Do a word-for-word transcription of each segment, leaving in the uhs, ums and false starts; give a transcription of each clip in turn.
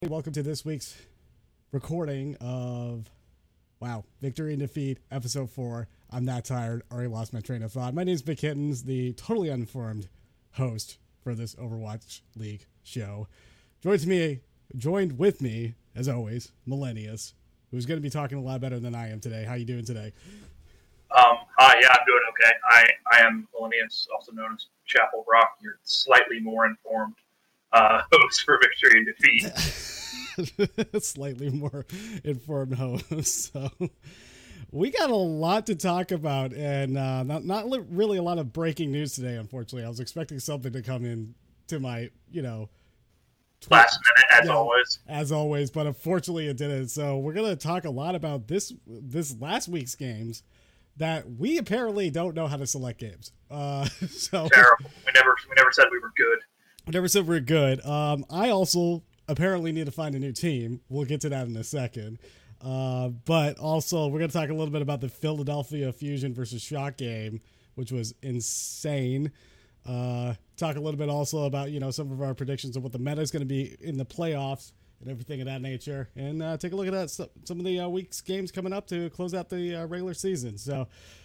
Welcome to this week's recording of, wow, Victory and Defeat, episode four. I'm that tired, already lost my train of thought. My name is Big Kittens, the totally uninformed host for this Overwatch League show. Joined me, joined with me, as always, Millennius, who's going to be talking a lot better than I am today. How you doing today? Um, hi, yeah, I'm doing okay. I, I am Millennius, also known as Chapel Rock, your slightly more informed uh, host for Victory and Defeat. Slightly more informed host. So we got a lot to talk about, and uh, not not really a lot of breaking news today. Unfortunately, I was expecting something to come in to my, you know, tw- last minute as yeah, always, as always. But unfortunately, it didn't. So we're gonna talk a lot about this this last week's games that we apparently don't know how to select games. Uh, so terrible. We never we never said we were good. We never said we were good. Um, I also apparently need to find a new team. We'll get to that in a second. Uh, but also, we're going to talk a little bit about the Philadelphia Fusion versus Shock game, which was insane. Uh, talk a little bit also about, you know, some of our predictions of what the meta is going to be in the playoffs and everything of that nature. And uh, take a look at that, some of the uh, week's games coming up to close out the uh, regular season. So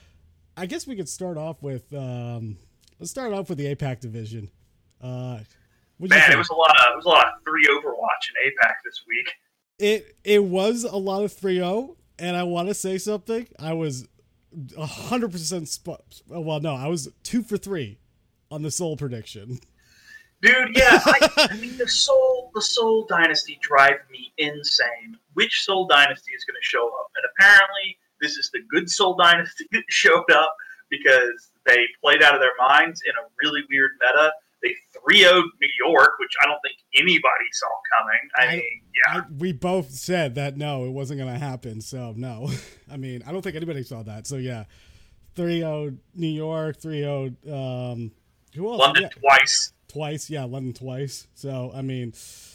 I guess we could start off with, um, let's start off with the APAC division. Uh, Man, it was a lot of it was a lot of three Overwatch in APAC this week. It it was a lot of three oh, and I want to say something. I was a hundred percent. Well, no, I was two for three on the Seoul prediction. Dude, yeah, I, I mean the Seoul the Seoul Dynasty drive me insane. Which Seoul Dynasty is going to show up? And apparently, this is the good Seoul Dynasty that showed up because they played out of their minds in a really weird meta. They three oh'd New York, which I don't think anybody saw coming. I, I mean, yeah. I, we both said that, no, it wasn't going to happen. So, no. I mean, I don't think anybody saw that. So, yeah. three oh'd New York, three oh'd um, who else? London yeah. twice. Twice, yeah, London twice. So, I mean,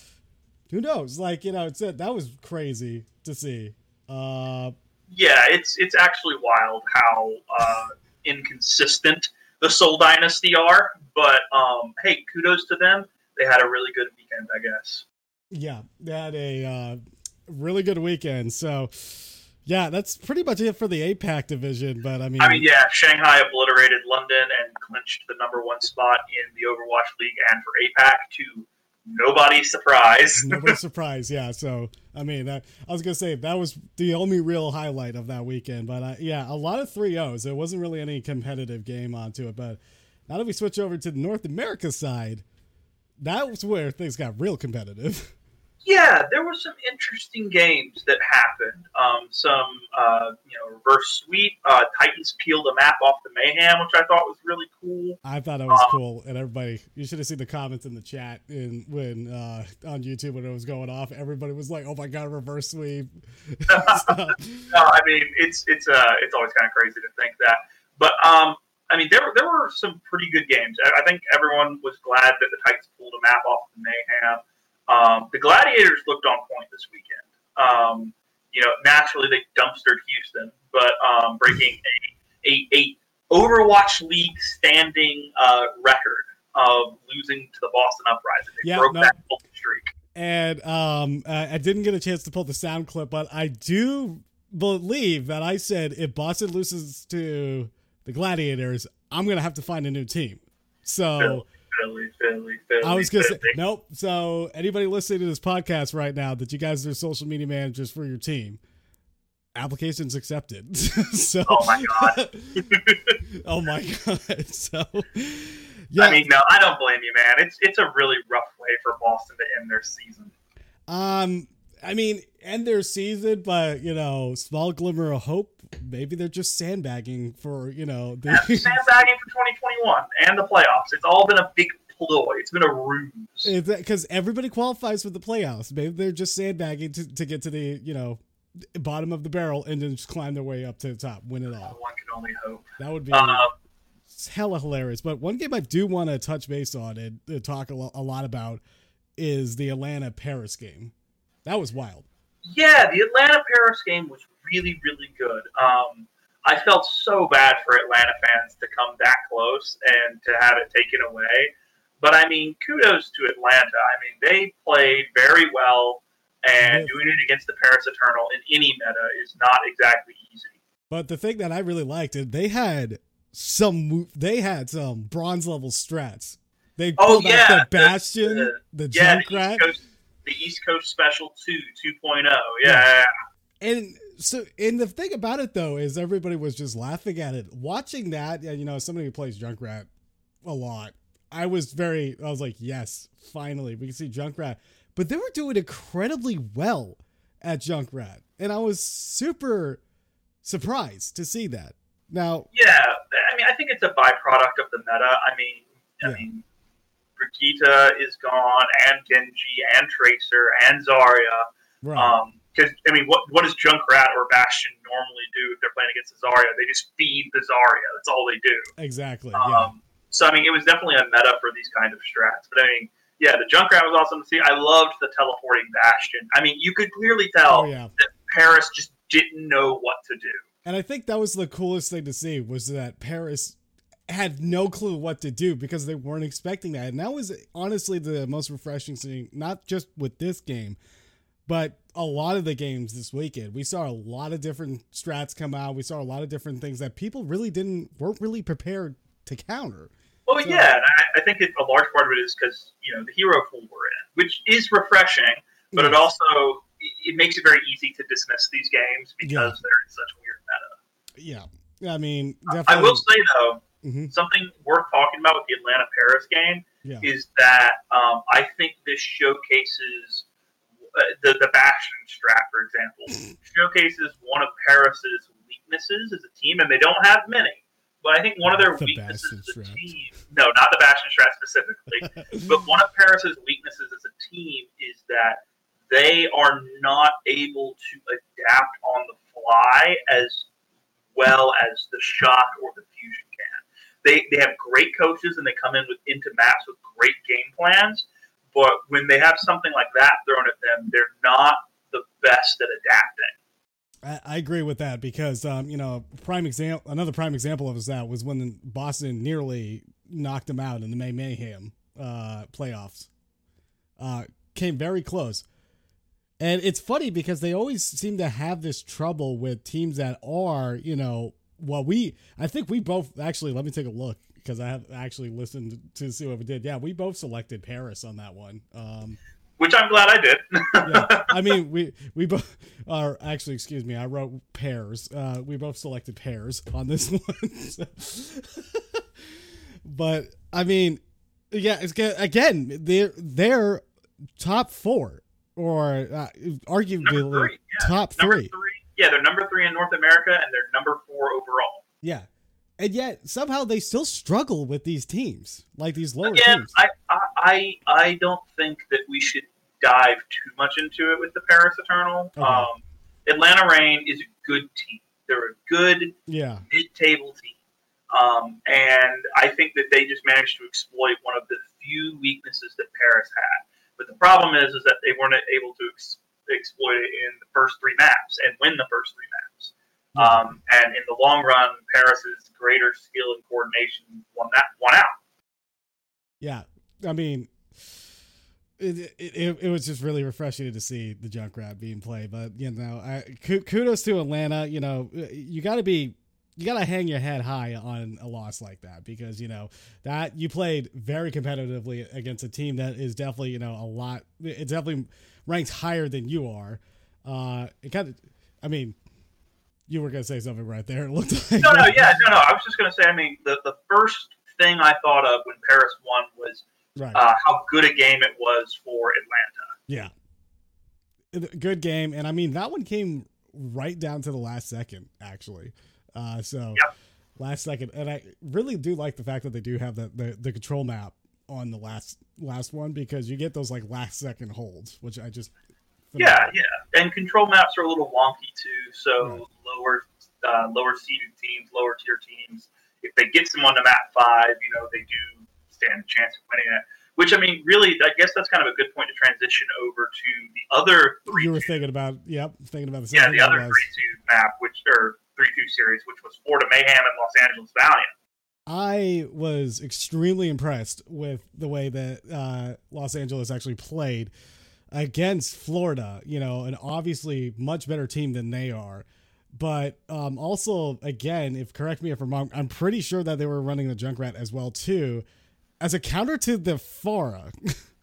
who knows? Like, you know, it's it. That was crazy to see. Uh, yeah, it's it's actually wild how uh, inconsistent the Seoul Dynasty are, but um, hey, kudos to them. They had a really good weekend, I guess. Yeah, they had a uh, really good weekend. So, yeah, that's pretty much it for the APAC division. But I mean, I mean, yeah, Shanghai obliterated London and clinched the number one spot in the Overwatch League and for APAC to nobody's surprise. Nobody's surprise, yeah. So, I mean, that, I was gonna say that was the only real highlight of that weekend. But uh, yeah, a lot of three ohs. There wasn't really any competitive game onto it. But now that we switch over to the North America side, that was where things got real competitive. Yeah, there were some interesting games that happened. Um, some, uh, you know, reverse sweep. Uh, Titans peeled a map off the Mayhem, which I thought was really cool. I thought it was um, cool, and everybody, you should have seen the comments in the chat in when uh, on YouTube when it was going off. Everybody was like, "Oh my god, reverse sweep!" no, I mean, it's it's uh, it's always kind of crazy to think that, but um, I mean, there were there were some pretty good games. I, I think everyone was glad that the Titans pulled a map off the Mayhem. Um, the Gladiators looked on point this weekend. Um, you know, naturally they dumpstered Houston, but um, breaking a, a, a Overwatch League standing uh, record of losing to the Boston Uprising. They yeah, broke no. that golden streak. And um, I didn't get a chance to pull the sound clip, but I do believe that I said if Boston loses to the Gladiators, I'm going to have to find a new team. So... Philly, Philly, Philly, I was going to say, Philly. nope. So anybody listening to this podcast right now that you guys are social media managers for your team, applications accepted. so, oh my God. oh my God. So, yeah. I mean, no, I don't blame you, man. It's, it's a really rough way for Boston to end their season. Um, I mean, end their season, but, you know, small glimmer of hope. Maybe they're just sandbagging for, you know. The- yeah, sandbagging for twenty twenty-one and the playoffs. It's all been a big ploy. It's been a ruse. Because everybody qualifies for the playoffs. Maybe they're just sandbagging to, to get to the, you know, bottom of the barrel and then just climb their way up to the top, win it all. One can only hope. That would be uh, hella hilarious. But one game I do want to touch base on and, and talk a, lo- a lot about is the Atlanta-Paris game. That was wild. Yeah, the Atlanta-Paris game was really, really good. Um, I felt so bad for Atlanta fans to come that close and to have it taken away. But, I mean, kudos to Atlanta. I mean, they played very well. and With, doing it against the Paris Eternal in any meta is not exactly easy. But the thing that I really liked is they had some they had some bronze level strats. They oh pulled yeah, out the Bastion, the, the, the yeah, Junkrat, the East Coast, the East Coast Special two, two point oh. Yeah. yeah. And so, and the thing about it though is everybody was just laughing at it. Watching that, you know, somebody who plays Junkrat a lot, I was very, I was like, yes, finally we can see Junkrat. But they were doing incredibly well at Junkrat, and I was super surprised to see that. Now, yeah, I mean, I think it's a byproduct of the meta. I mean, I yeah. mean, Brigitte is gone, and Genji, and Tracer, and Zarya. Right. Um, because I mean, what what does Junkrat or Bastion normally do if they're playing against the Zarya? They just feed the Zarya. That's all they do. Exactly. Um, yeah. So I mean, it was definitely a meta for these kind of strats. But I mean, yeah, the Junkrat was awesome to see. I loved the teleporting Bastion. I mean, you could clearly tell oh, yeah. that Paris just didn't know what to do. And I think that was the coolest thing to see, was that Paris had no clue what to do because they weren't expecting that. And that was honestly the most refreshing thing, not just with this game, but a lot of the games this weekend. We saw a lot of different strats come out. We saw a lot of different things that people really didn't, weren't really prepared to counter. Well, so, yeah, and I, I think it, a large part of it is because, you know, the hero pool we're in, which is refreshing, but yes. it also, it makes it very easy to dismiss these games because yeah. they're in such weird meta. Yeah. I mean, definitely. I will say, though, mm-hmm. something worth talking about with the Atlanta Paris game yeah. is that um, I think this showcases uh, the, the Bastion strat, for example, showcases one of Paris's weaknesses as a team, and they don't have many. But I think one of their the weaknesses as a team, no, not the Bastion strat specifically, but one of Paris's weaknesses as a team is that they are not able to adapt on the fly as well as the Shock or the Fusion can. They they have great coaches and they come in with into maps with great game plans, but when they have something like that thrown at them, they're not the best at adapting. I agree with that because, um, you know, prime example, another prime example of that was when Boston nearly knocked them out in the May Mayhem uh, playoffs. Uh, came very close. And it's funny because they always seem to have this trouble with teams that are, you know, well, we, I think we both, actually, let me take a look because I have actually listened to see what we did. Yeah, we both selected Paris on that one. Um, Which I'm glad I did. yeah, I mean, we we both are actually. Excuse me, I wrote pairs. Uh, we both selected pairs on this one. But I mean, yeah, it's again they're they're top four or uh, arguably three, yeah. top number three. three. Yeah, they're number three in North America and they're number four overall. Yeah. And yet somehow they still struggle with these teams, like these lower Again, teams. I, I I don't think that we should dive too much into it with the Paris Eternal. Okay. Um, Atlanta Reign is a good team. They're a good yeah. mid-table team. Um, and I think that they just managed to exploit one of the few weaknesses that Paris had. But the problem is, is that they weren't able to ex- exploit it in the first three maps and win the first three maps. Um, and in the long run, Paris's greater skill and coordination won that won out. Yeah, I mean, it, it it was just really refreshing to see the Junkrat being played. But you know, I, kudos to Atlanta. You know, you got to be you got to hang your head high on a loss like that because you know that you played very competitively against a team that is definitely you know a lot. It definitely ranks higher than you are. Uh, it kind of, I mean. You were going to say something right there. It looked like no, no, yeah, no, no. I was just going to say. I mean, the, the first thing I thought of when Paris won was right. uh, how good a game it was for Atlanta. Yeah, good game, and I mean that one came right down to the last second, actually. Uh, so yep. last second, and I really do like the fact that they do have the, the the control map on the last last one because you get those like last second holds, which I just. Yeah, yeah, and control maps are a little wonky too. So right. lower, uh, lower seeded teams, lower tier teams, if they get someone to map five, you know, they do stand a chance of winning it. Which I mean, really, I guess that's kind of a good point to transition over to the other three. You were two. thinking about, yep, thinking about the yeah, the other three two map, which or three two series, which was Florida Mayhem and Los Angeles Valiant. I was extremely impressed with the way that uh, Los Angeles actually played. against Florida, you know, an obviously much better team than they are. But um, also, again, if correct me if I'm wrong, I'm pretty sure that they were running the Junkrat as well, too, as a counter to the Pharah.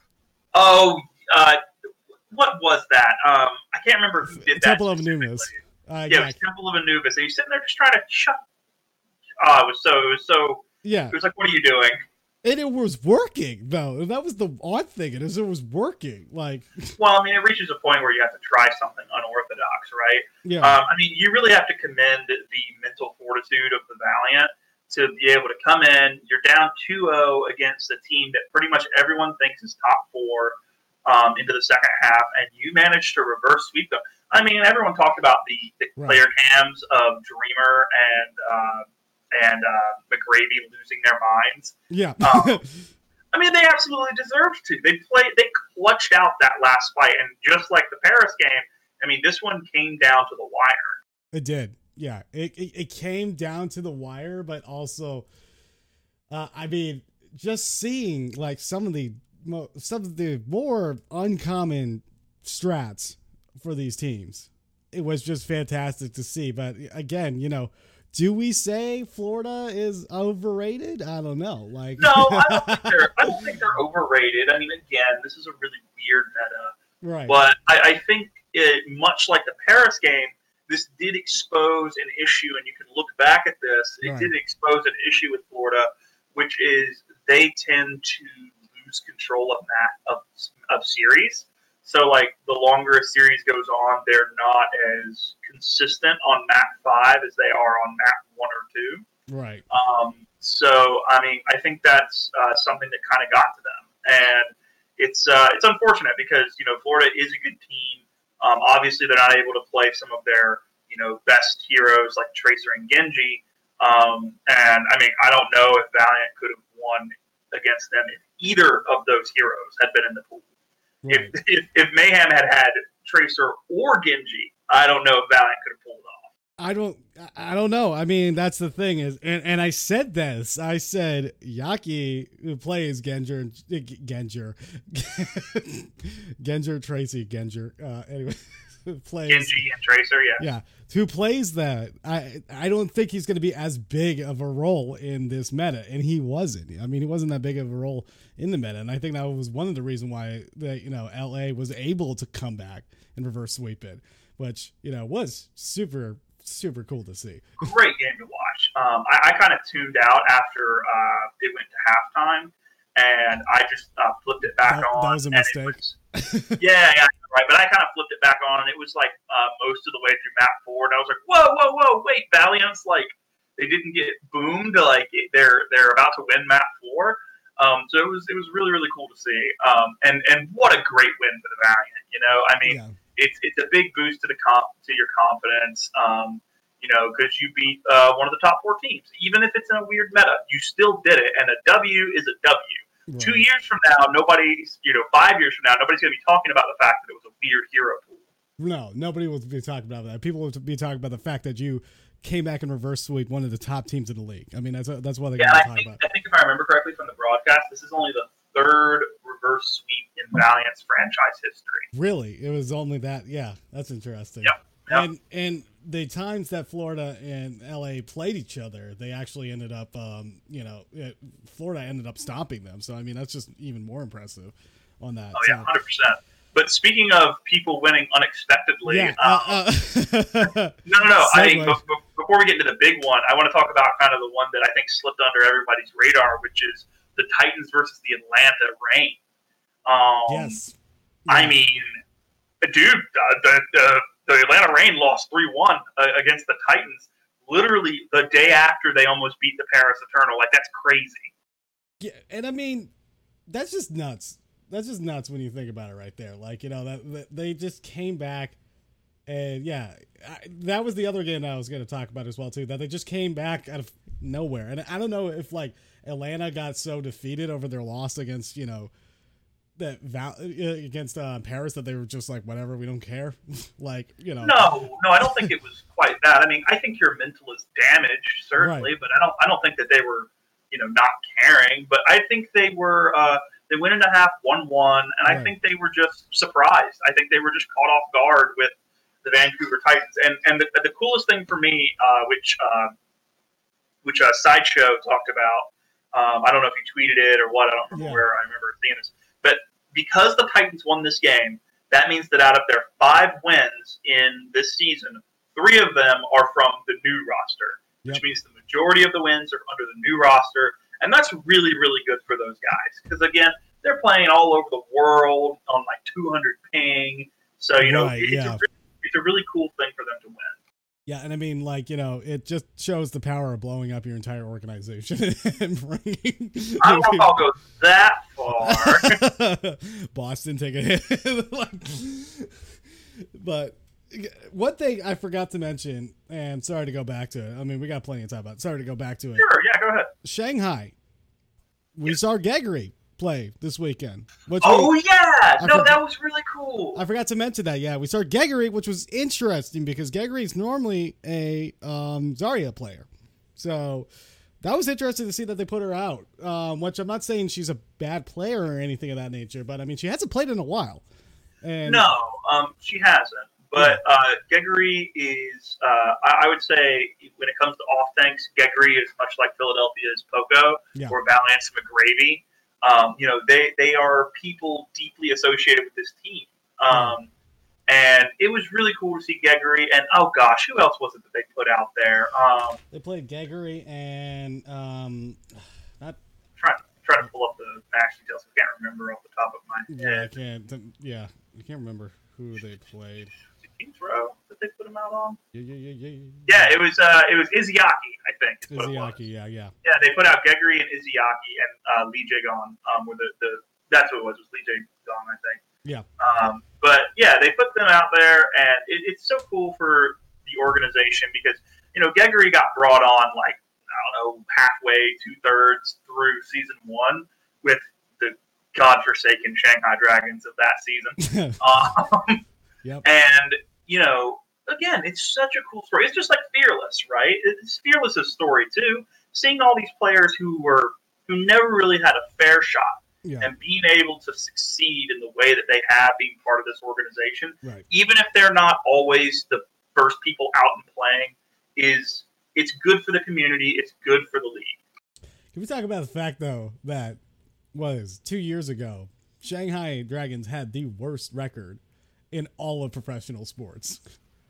Oh, uh, what was that? Um, I can't remember who did that. Temple of Anubis. Uh, yeah, it was Temple of Anubis. And he's sitting there just trying to shut. Oh, it was so. It was so. Yeah. It was like, what are you doing? And it was working, though. That was the odd thing. It is, it was working. Like, well, I mean, it reaches a point where you have to try something unorthodox, right? Yeah. Um, I mean, you really have to commend the mental fortitude of the Valiant to be able to come in. You're down two oh against a team that pretty much everyone thinks is top four um, into the second half, and you managed to reverse sweep them. I mean, everyone talked about the, the right. player cams of Dreamer and uh, and uh, McGravy losing their minds. Yeah. um, I mean, they absolutely deserved to. They played. They clutched out that last fight, and just like the Paris game, I mean, this one came down to the wire. It did. Yeah, it it, it came down to the wire, but also, uh, I mean, just seeing like some of the some of the more uncommon strats for these teams, it was just fantastic to see. But again, you know, do we say Florida is overrated? I don't know. Like, no, I don't think they're. I don't think they're overrated. I mean, again, this is a really weird meta, right? But I, I think it, much like the Paris game, this did expose an issue, and you can look back at this. It right. did expose an issue with Florida, which is they tend to lose control of map of of series. So, like, the longer a series goes on, they're not as consistent on map five as they are on map one or two. Right. Um, so, I mean, I think that's uh, something that kind of got to them. And it's uh, it's unfortunate because, you know, Florida is a good team. Um, obviously, they're not able to play some of their, you know, best heroes like Tracer and Genji. Um, and, I mean, I don't know if Valiant could have won against them if either of those heroes had been in the pool. Right. If, if if Mayhem had had Tracer or Genji, I don't know if Valiant could have pulled it off. I don't I don't know. I mean, that's the thing is, and, and I said this. I said Yaki, who plays Genjer, Genjer, Genjer Tracy Genjer. Uh, anyway, plays Genji and Tracer. Yeah, yeah. Who plays that? I I don't think he's going to be as big of a role in this meta, and he wasn't. I mean, he wasn't that big of a role in the meta, and I think that was one of the reasons why that you know L A was able to come back and reverse sweep it, which you know was super super cool to see. Great game to watch. Um, I, I kind of tuned out after uh, it went to halftime, and I just uh, flipped it back that, on. That was a mistake. Was, yeah, yeah, right. But I kind of flipped it back on, and it was like uh, most of the way through map four, and I was like, whoa, whoa, whoa, wait, Valiant's like they didn't get boomed, like they're they're about to win map four. Um, so it was it was really really cool to see, um, and and what a great win for the Valiant. You know, I mean, yeah. it's it's a big boost to the comp to your confidence. Um, you know, because you beat uh, one of the top four teams, even if it's in a weird meta, you still did it, and a W is a W. Right. Two years from now, nobody's you know five years from now, nobody's going to be talking about the fact that it was a weird hero pool. No, nobody will be talking about that. People will be talking about the fact that you came back and reverse sweep one of the top teams in the league. I mean, that's that's what they're yeah, going to talk talk think, about. I think if I remember correctly from the broadcast, this is only the third reverse sweep in Valiant's franchise history. Really? It was only that? Yeah, that's interesting. Yep. yep. And and the times that Florida and L A played each other, they actually ended up, um, you know, it, Florida ended up stomping them. So, I mean, that's just even more impressive on that. Oh, yeah, one hundred percent. But speaking of people winning unexpectedly, yeah, um, uh, uh, no, no, no. I mean, b- b- before we get into the big one, I want to talk about kind of the one that I think slipped under everybody's radar, which is the Titans versus the Atlanta Reign. Um, yes. Yeah. I mean, dude, uh, the, the the Atlanta Reign lost three one uh, against the Titans literally the day after they almost beat the Paris Eternal. Like, that's crazy. Yeah, and I mean, that's just nuts. That's just nuts when you think about it right there. Like, you know, that, that they just came back and yeah, I, that was the other game that I was going to talk about as well too, that they just came back out of nowhere. And I don't know if like Atlanta got so defeated over their loss against, you know, that Val- against uh, Paris that they were just like, whatever, we don't care. Like, you know. No, no, I don't think it was quite that. I mean, I think your mental is damaged, certainly, right. but I don't I don't think that they were, you know, not caring. But I think they were uh, They went into half one one, and I right. think they were just surprised. I think they were just caught off guard with the Vancouver Titans. And and the, the coolest thing for me, uh, which uh, which uh, Sideshow talked about, um, I don't know if he tweeted it or what. I don't remember yeah. where I remember seeing this, but because the Titans won this game, that means that out of their five wins in this season, three of them are from the new roster, which yep. means the majority of the wins are under the new roster. And that's really, really good for those guys. Because, again, they're playing all over the world on like two hundred ping. So, you know, right, it's, yeah. a really, it's a really cool thing for them to win. Yeah, and I mean, like, you know, it just shows the power of blowing up your entire organization and bringing. I don't know if I'll go that far. Boston take a hit. like, but one thing I forgot to mention, and sorry to go back to it. I mean, we got plenty of time, but sorry to go back to it. Sure, yeah, go ahead. Shanghai. We yes. saw Geggery play this weekend. Which oh, we, yeah. I no, for, that was really cool. I forgot to mention that. Yeah, we saw Geggery, which was interesting because Geggery is normally a um, Zarya player. So that was interesting to see that they put her out, um, which I'm not saying she's a bad player or anything of that nature, but I mean, she hasn't played in a while. And no, um, she hasn't. But uh, Geggery is, uh, I, I would say, when it comes to off tanks, Geggery is much like Philadelphia's Poco yeah. or Valiant's McGravy. Um, you know, they, they are people deeply associated with this team. Um, and it was really cool to see Geggery. And, oh, gosh, who else was it that they put out there? Um, they played Geggery and um, not trying, trying to pull up the match details. I can't remember off the top of my head. Yeah, I can't. Yeah, I can't remember who they played. Kings Row that they put him out on? Yeah, yeah, yeah, yeah. Yeah, it was uh, it was Izzyaki, I think. Izzyaki, yeah, yeah. Yeah, they put out Geggery and Izzyaki and uh, Lee Jae-gon. Um, were the, the that's what it was. Was Lee Jae-gon, I think. Yeah. Um, but yeah, they put them out there, and it, it's so cool for the organization because you know Geggery got brought on like I don't know halfway, two thirds through season one with the godforsaken Shanghai Dragons of that season. um, Yep. And, you know, again, it's such a cool story. It's just like Fearless, right? It's Fearless's story, too. Seeing all these players who were who never really had a fair shot yeah. and being able to succeed in the way that they have being part of this organization, right. even if they're not always the first people out and playing, is it's good for the community. It's good for the league. Can we talk about the fact, though, that was two years ago, Shanghai Dragons had the worst record in all of professional sports.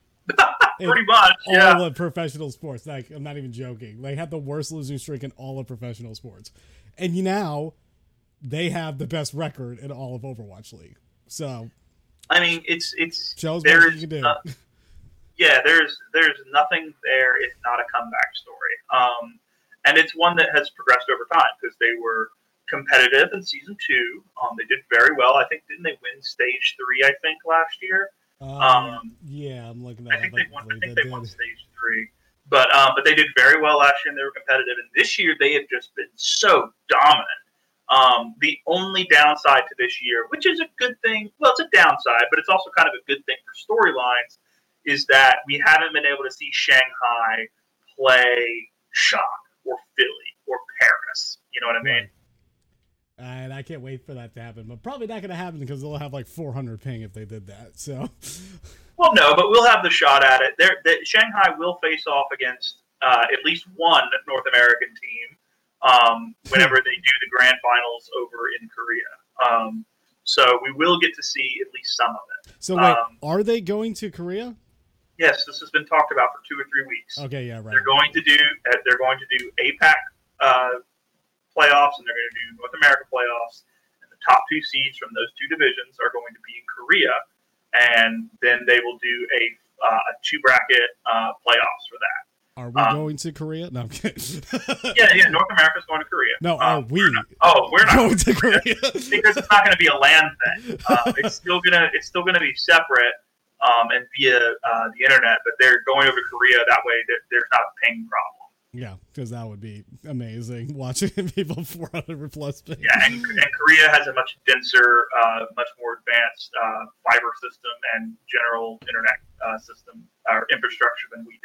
Pretty much, yeah. All of professional sports. Like, I'm not even joking. They had the worst losing streak in all of professional sports. And now they have the best record in all of Overwatch League. So, I mean, it's it's shows what you can do. Uh, yeah, there's there's nothing there. It's not a comeback story. Um, and it's one that has progressed over time because they were competitive in season two. Um, they did very well. I think didn't they win stage three? I think last year. Um, um, yeah, I'm looking I at. think I they won. I think they they won did. stage three. But um, but they did very well last year, and they were competitive. And this year, they have just been so dominant. Um, the only downside to this year, which is a good thing, well, it's a downside, but it's also kind of a good thing for storylines, is that we haven't been able to see Shanghai play Shock or Philly or Paris. You know what I mean? Right. And I can't wait for that to happen, but probably not going to happen because they'll have like four hundred ping if they did that. So, well, no, but we'll have the shot at it. There, the, Shanghai will face off against uh, at least one North American team um, whenever they do the grand finals over in Korea. Um, so we will get to see at least some of it. So wait, um, are they going to Korea? Yes, this has been talked about for two or three weeks. Okay, yeah, right. They're going to do. Uh, they're going to do APAC. Uh, playoffs, and they're going to do North America playoffs, and the top two seeds from those two divisions are going to be in Korea, and then they will do a, uh, a two bracket uh, playoffs for that. Are we um, going to Korea? No, I'm kidding. yeah, yeah, North America's going to Korea. No, are um, we? We're not, oh, we're not going to Korea because it's not going to be a land thing. Um, it's still gonna it's still gonna be separate um, and via uh, the internet, but they're going over to Korea that way. There, there's not a ping problem. Yeah, because that would be amazing, watching people four hundred plus ping. Yeah, and, and Korea has a much denser, uh, much more advanced uh, fiber system and general internet uh, system or infrastructure than we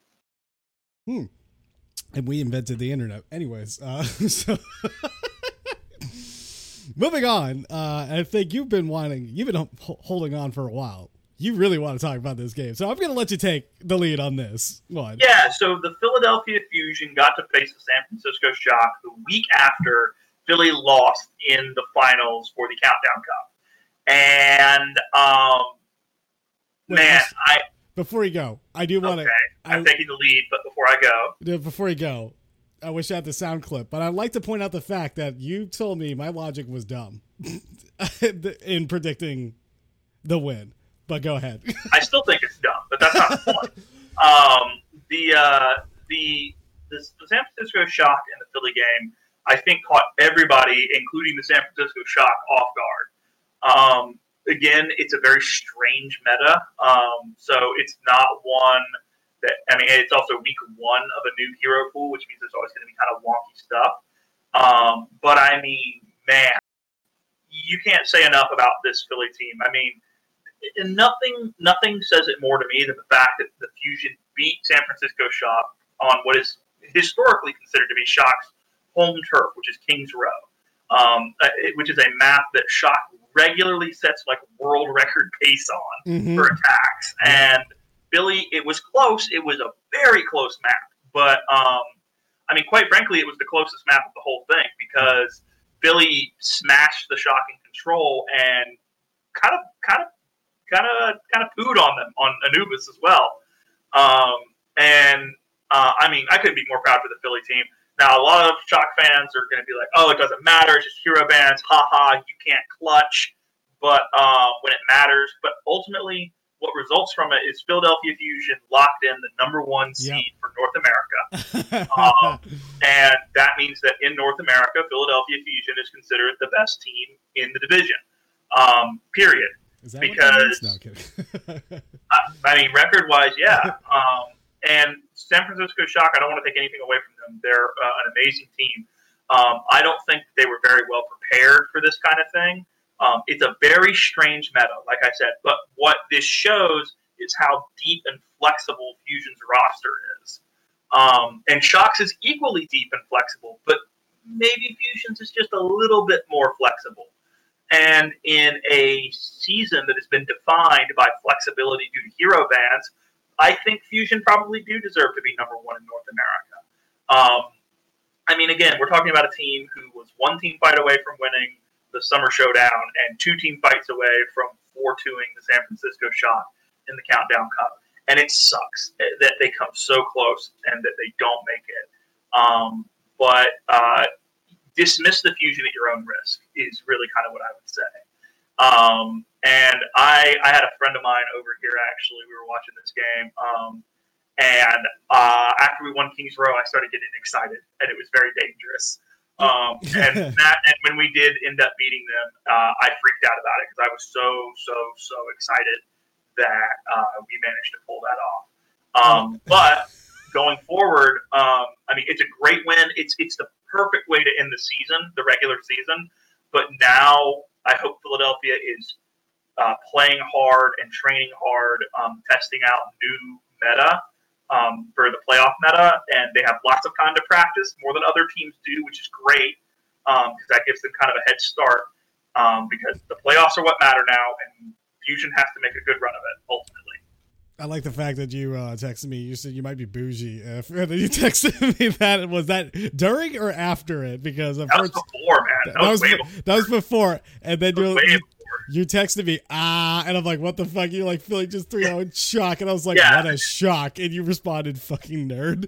do. Hmm. And we invented the internet. Anyways, uh, so moving on. Uh, I think you've been wanting, you've been ho- holding on for a while. You really want to talk about this game, so I'm going to let you take the lead on this one. Yeah, so the Philadelphia Fusion got to face the San Francisco Shock the week after Philly lost in the finals for the Countdown Cup. And, um, Wait, man, just, I... Before you go, I do want to... Okay, I'm I, taking the lead, but before I go... Before you go, I wish I had the sound clip, but I'd like to point out the fact that you told me my logic was dumb in predicting the win. But go ahead. I still think it's dumb, but that's not the point. Um, the, uh, the, the the San Francisco Shock in the Philly game, I think, caught everybody, including the San Francisco Shock, off guard. Um, again, it's a very strange meta. Um, so it's not one that, I mean, it's also week one of a new hero pool, which means there's always going to be kind of wonky stuff. Um, but I mean, man, you can't say enough about this Philly team. I mean, And nothing, nothing says it more to me than the fact that the Fusion beat San Francisco Shock on what is historically considered to be Shock's home turf, which is Kings Row, um, which is a map that Shock regularly sets like world record pace on mm-hmm. for attacks. And Philly, it was close. It was a very close map, but um, I mean, quite frankly, it was the closest map of the whole thing because Philly smashed the Shock in control and kind of, kind of. kind of kind of pooed on them, on Anubis as well. Um, and, uh, I mean, I couldn't be more proud for the Philly team. Now, a lot of Shock fans are going to be like, oh, it doesn't matter. It's just hero bands. Ha-ha, you can't clutch. But uh, when it matters. But ultimately, what results from it is Philadelphia Fusion locked in the number one seed yep. for North America. um, and that means that in North America, Philadelphia Fusion is considered the best team in the division, um, period. Is that because, no, I'm kidding. I, I mean, record-wise, yeah. Um, and San Francisco Shock, I don't want to take anything away from them. They're uh, an amazing team. Um, I don't think they were very well prepared for this kind of thing. Um, it's a very strange meta, like I said. But what this shows is how deep and flexible Fusion's roster is. Um, and Shock's is equally deep and flexible, but maybe Fusion's is just a little bit more flexible. And in a season that has been defined by flexibility due to hero bans, I think Fusion probably do deserve to be number one in North America. Um, I mean, again, we're talking about a team who was one team fight away from winning the Summer Showdown and two team fights away from four-twoing the San Francisco Shock in the Countdown Cup. And it sucks that they come so close and that they don't make it. Um, but uh, dismiss the Fusion at your own risk is really kind of what I would say. Um, and I, I had a friend of mine over here, actually. We were watching this game. Um, and uh, after we won Kings Row, I started getting excited, and it was very dangerous. Um, and that, and when we did end up beating them, uh, I freaked out about it because I was so, so, so excited that uh, we managed to pull that off. Um, but going forward, um, I mean, it's a great win. It's it's the perfect way to end the season, the regular season. But now I hope Philadelphia is uh, playing hard and training hard, um, testing out new meta um, for the playoff meta, and they have lots of time to practice, more than other teams do, which is great because um, that gives them kind of a head start um, because the playoffs are what matter now, and Fusion has to make a good run of it, ultimately. I like the fact that you uh, texted me. You said you might be bougie. If you texted me that. Was that during or after it? Because of that was before, man. That, that was, was way before. That was before. And then you, you, you texted me, ah, and I'm like, what the fuck? You're like feeling just three oh in shock. And I was like, yeah. What a shock. And you responded, fucking nerd.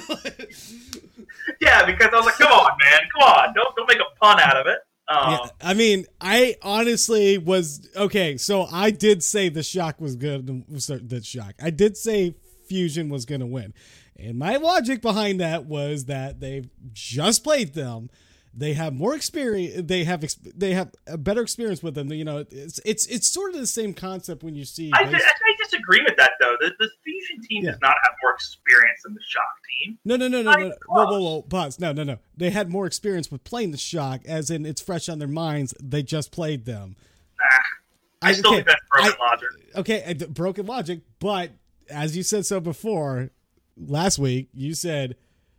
Yeah, because I was like, come on, man. Come on. Don't, don't make a pun out of it. Um, yeah, I mean, I honestly was okay. So I did say the Shock was good. The Shock. I did say Fusion was going to win, and my logic behind that was that they just played them. They have more experience. They have they have a better experience with them. You know, it's it's it's sort of the same concept when you see. I, I, I disagree with that though. The, the Fusion team yeah. does not have more experience than the Shock team. No, no, no, no, no. Whoa, whoa, whoa, pause. No, no, no. They had more experience with playing the Shock, as in it's fresh on their minds. They just played them. Nah, I, I still okay, think that's broken I, logic. Okay, broken logic. But as you said so before, last week you said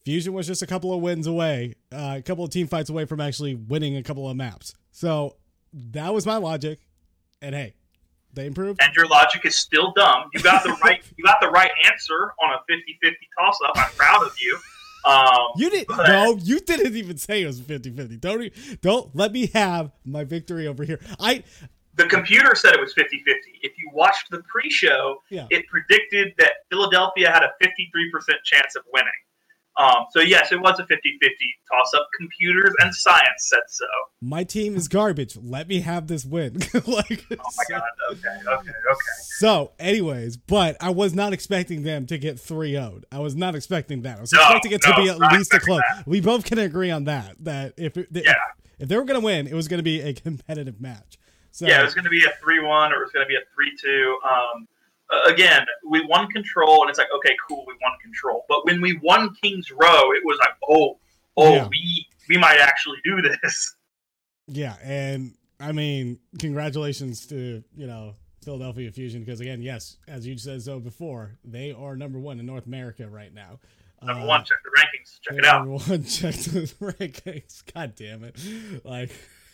Fusion was just a couple of wins away, uh, a couple of team fights away from actually winning a couple of maps. So that was my logic. And hey, they improved. And your logic is still dumb. You got the right you got the right answer on a fifty-fifty toss-up. I'm proud of you. Um, you didn't. but, no, you didn't even say it was fifty-fifty. Don't don't let me have my victory over here. I. The computer said it was fifty-fifty. If you watched the pre-show, yeah. it predicted that Philadelphia had a fifty-three percent chance of winning. Um, so, yes, it was a fifty-fifty toss-up. Computers and science said so. My team is garbage. Let me have this win. like, oh, my so, God. Okay, okay, okay. So, anyways, but I was not expecting them to get three oh'd. I was not expecting that. I was no, expecting it no, to be at least a close. That. We both can agree on that, that if, it, yeah. if, if they were going to win, it was going to be a competitive match. So, yeah, it was going to be a three one or it was going to be a three two. Um, uh, again, we won control, and it's like, okay, cool, we won control. But when we won King's Row, it was like, oh, oh, yeah. we we might actually do this. Yeah, and I mean, congratulations to, you know, Philadelphia Fusion, because again, yes, as you said so before, they are number one in North America right now. Number uh, one, check the rankings. Check it out. Number one, check the rankings. God damn it! Like.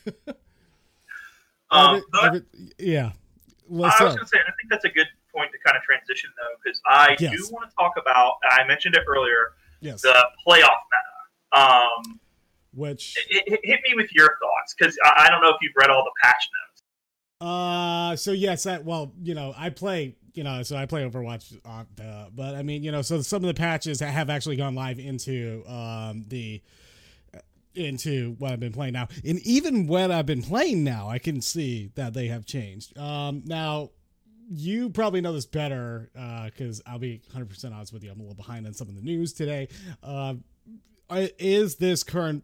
Um, every, but every, yeah. What's I was up? going to say, I think that's a good point to kind of transition, though, because I yes. do want to talk about, I mentioned it earlier, yes. the playoff meta. Um, Which it, it, hit me with your thoughts, because I, I don't know if you've read all the patch notes. Uh, so yes, I, well, you know, I play, you know, so I play Overwatch, uh, but I mean, you know, so some of the patches have actually gone live into um the. into what I've been playing now. And even when I've been playing now, I can see that they have changed. Um, now, you probably know this better because uh, I'll be one hundred percent honest with you. I'm a little behind on some of the news today. Uh, is this current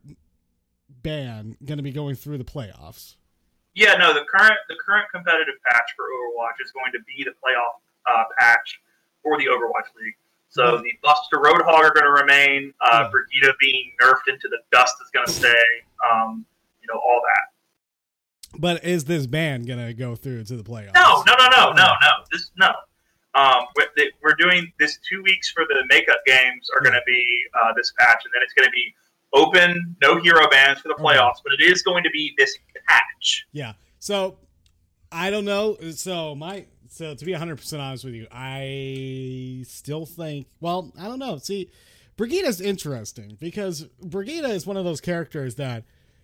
ban going to be going through the playoffs? Yeah, no, the current the current competitive patch for Overwatch is going to be the playoff uh, patch for the Overwatch League. So the Buster Roadhog are going to remain. Uh, yeah. Brigitte being nerfed into the dust is going to stay. Um, you know, all that. But is this ban going to go through to the playoffs? No, no, no, no, no, no. This no. Um, we're, we're doing this two weeks for the makeup games are going to be uh, this patch, and then it's going to be open, no hero bans for the playoffs. Okay. But it is going to be this patch. Yeah. So I don't know. So my. So to be one hundred percent honest with you, I still think, well, I don't know. See, Brigitte's interesting because Brigitte is one of those characters that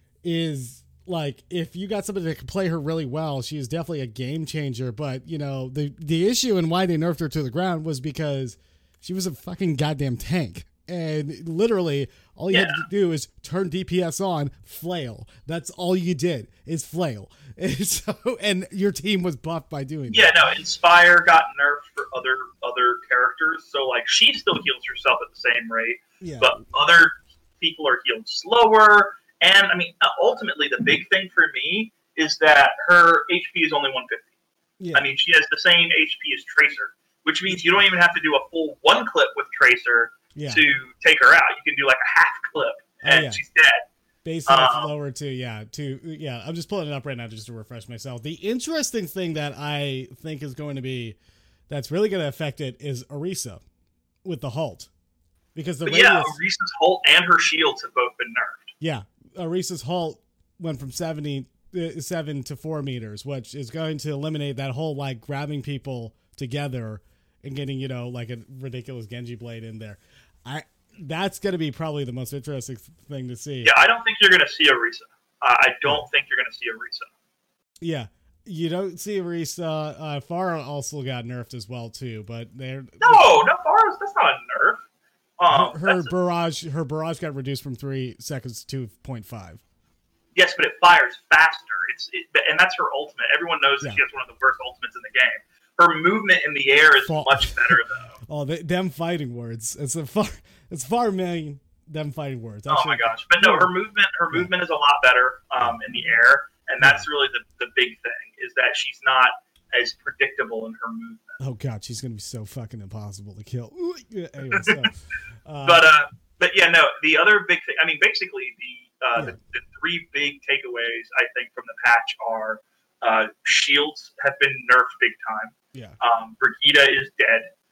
is like, if you got somebody that can play her really well, she is definitely a game changer. But, you know, the, the issue and why they nerfed her to the ground was because she was a fucking goddamn tank. And literally, all you yeah. had to do is turn D P S on, flail. That's all you did is flail. And so, and your team was buffed by doing yeah, that. Yeah, no, Inspire got nerfed for other other characters, so like she still heals herself at the same rate, yeah. but other people are healed slower. And I mean, ultimately, the big thing for me is that her H P is only one fifty. Yeah. I mean, she has the same H P as Tracer, which means you don't even have to do a full one clip with Tracer. Yeah. To take her out, you can do like a half clip, and oh, yeah. she's dead. Base health um, lower to yeah to yeah. I'm just pulling it up right now just to refresh myself. The interesting thing that I think is going to be that's really going to affect it is Orisa with the Halt, because the radius, yeah, Orisa's Halt and her shields have both been nerfed. Yeah, Orisa's Halt went from seventy uh, seven to four meters, which is going to eliminate that whole like grabbing people together and getting, you know, like a ridiculous Genji blade in there. I that's going to be probably the most interesting thing to see. Yeah, I don't think you're going to see Orisa. Uh, I don't think you're going to see Orisa. Yeah, you don't see Orisa. Uh, Pharah also got nerfed as well too, but they're no, no Pharah. That's not a nerf. Um, her her barrage, a, her barrage got reduced from three seconds to two point five. Yes, but it fires faster. It's it, and that's her ultimate. Everyone knows that yeah. she has one of the worst ultimates in the game. Her movement in the air is Fall. much better, though. Oh, they, them fighting words. It's a far, it's far million them fighting words. Actually, oh my gosh! But no, her movement, her yeah. movement is a lot better um, in the air, and that's yeah. really the, the big thing is that she's not as predictable in her movement. Oh god, she's gonna be so fucking impossible to kill. Anyway, so, uh, but uh, but yeah, no. The other big thing, I mean, basically the uh, yeah. the, the three big takeaways I think from the patch are uh, shields have been nerfed big time. Yeah. Um, Brigitte is dead.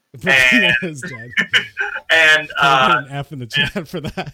and is dead. and I'll uh, put an F in the chat for that.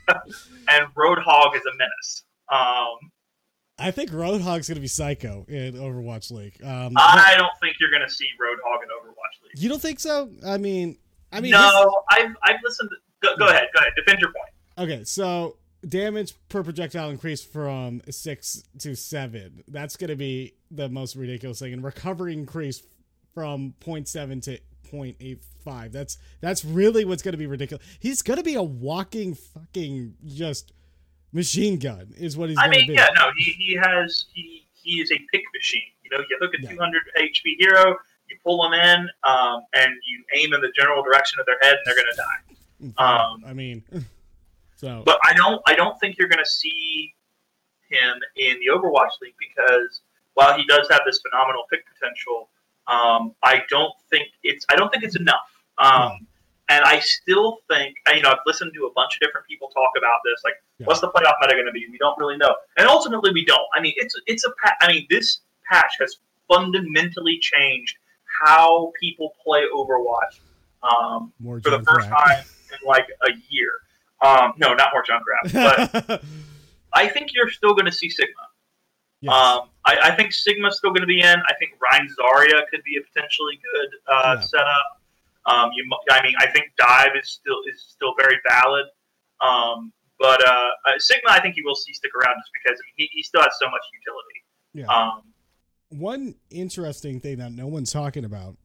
and Roadhog is a menace. Um, I think Roadhog's going to be psycho in Overwatch League. Um, I don't think you're going to see Roadhog in Overwatch League. You don't think so? I mean, I mean, no. This... I've I've listened. To... Go, go ahead. Go ahead. Defend your point. Okay, so damage per projectile increased from six to seven. That's going to be the most ridiculous thing. And recovery increased from zero point seven to zero point eight five. That's that's really what's going to be ridiculous. He's going to be a walking fucking just machine gun is what he's going to be. I mean, yeah, no, he, he has he he is a pick machine. You know, you hook a yeah. two hundred H P hero, you pull them in, um, and you aim in the general direction of their head, and they're going to die. Um, I mean, so. But I don't I don't think you're going to see him in the Overwatch League because while he does have this phenomenal pick potential, um, I don't think it's I don't think it's enough. Um, yeah. And I still think, you know, I've listened to a bunch of different people talk about this. Like, yeah. what's the playoff meta going to be? We don't really know. And ultimately, we don't. I mean, it's it's a pa- I mean, this patch has fundamentally changed how people play Overwatch um, for the first crap. time in like a year. Um, no, not more junk rap. But I think you're still going to see Sigma. Yes. Um, I, I think Sigma's still going to be in. I think Rein Zarya could be a potentially good uh, yeah. setup. Um, you, I mean, I think Dive is still is still very valid, um, but uh, uh, Sigma, I think you will see stick around just because I mean, he, he still has so much utility. Yeah. Um, One interesting thing that no one's talking about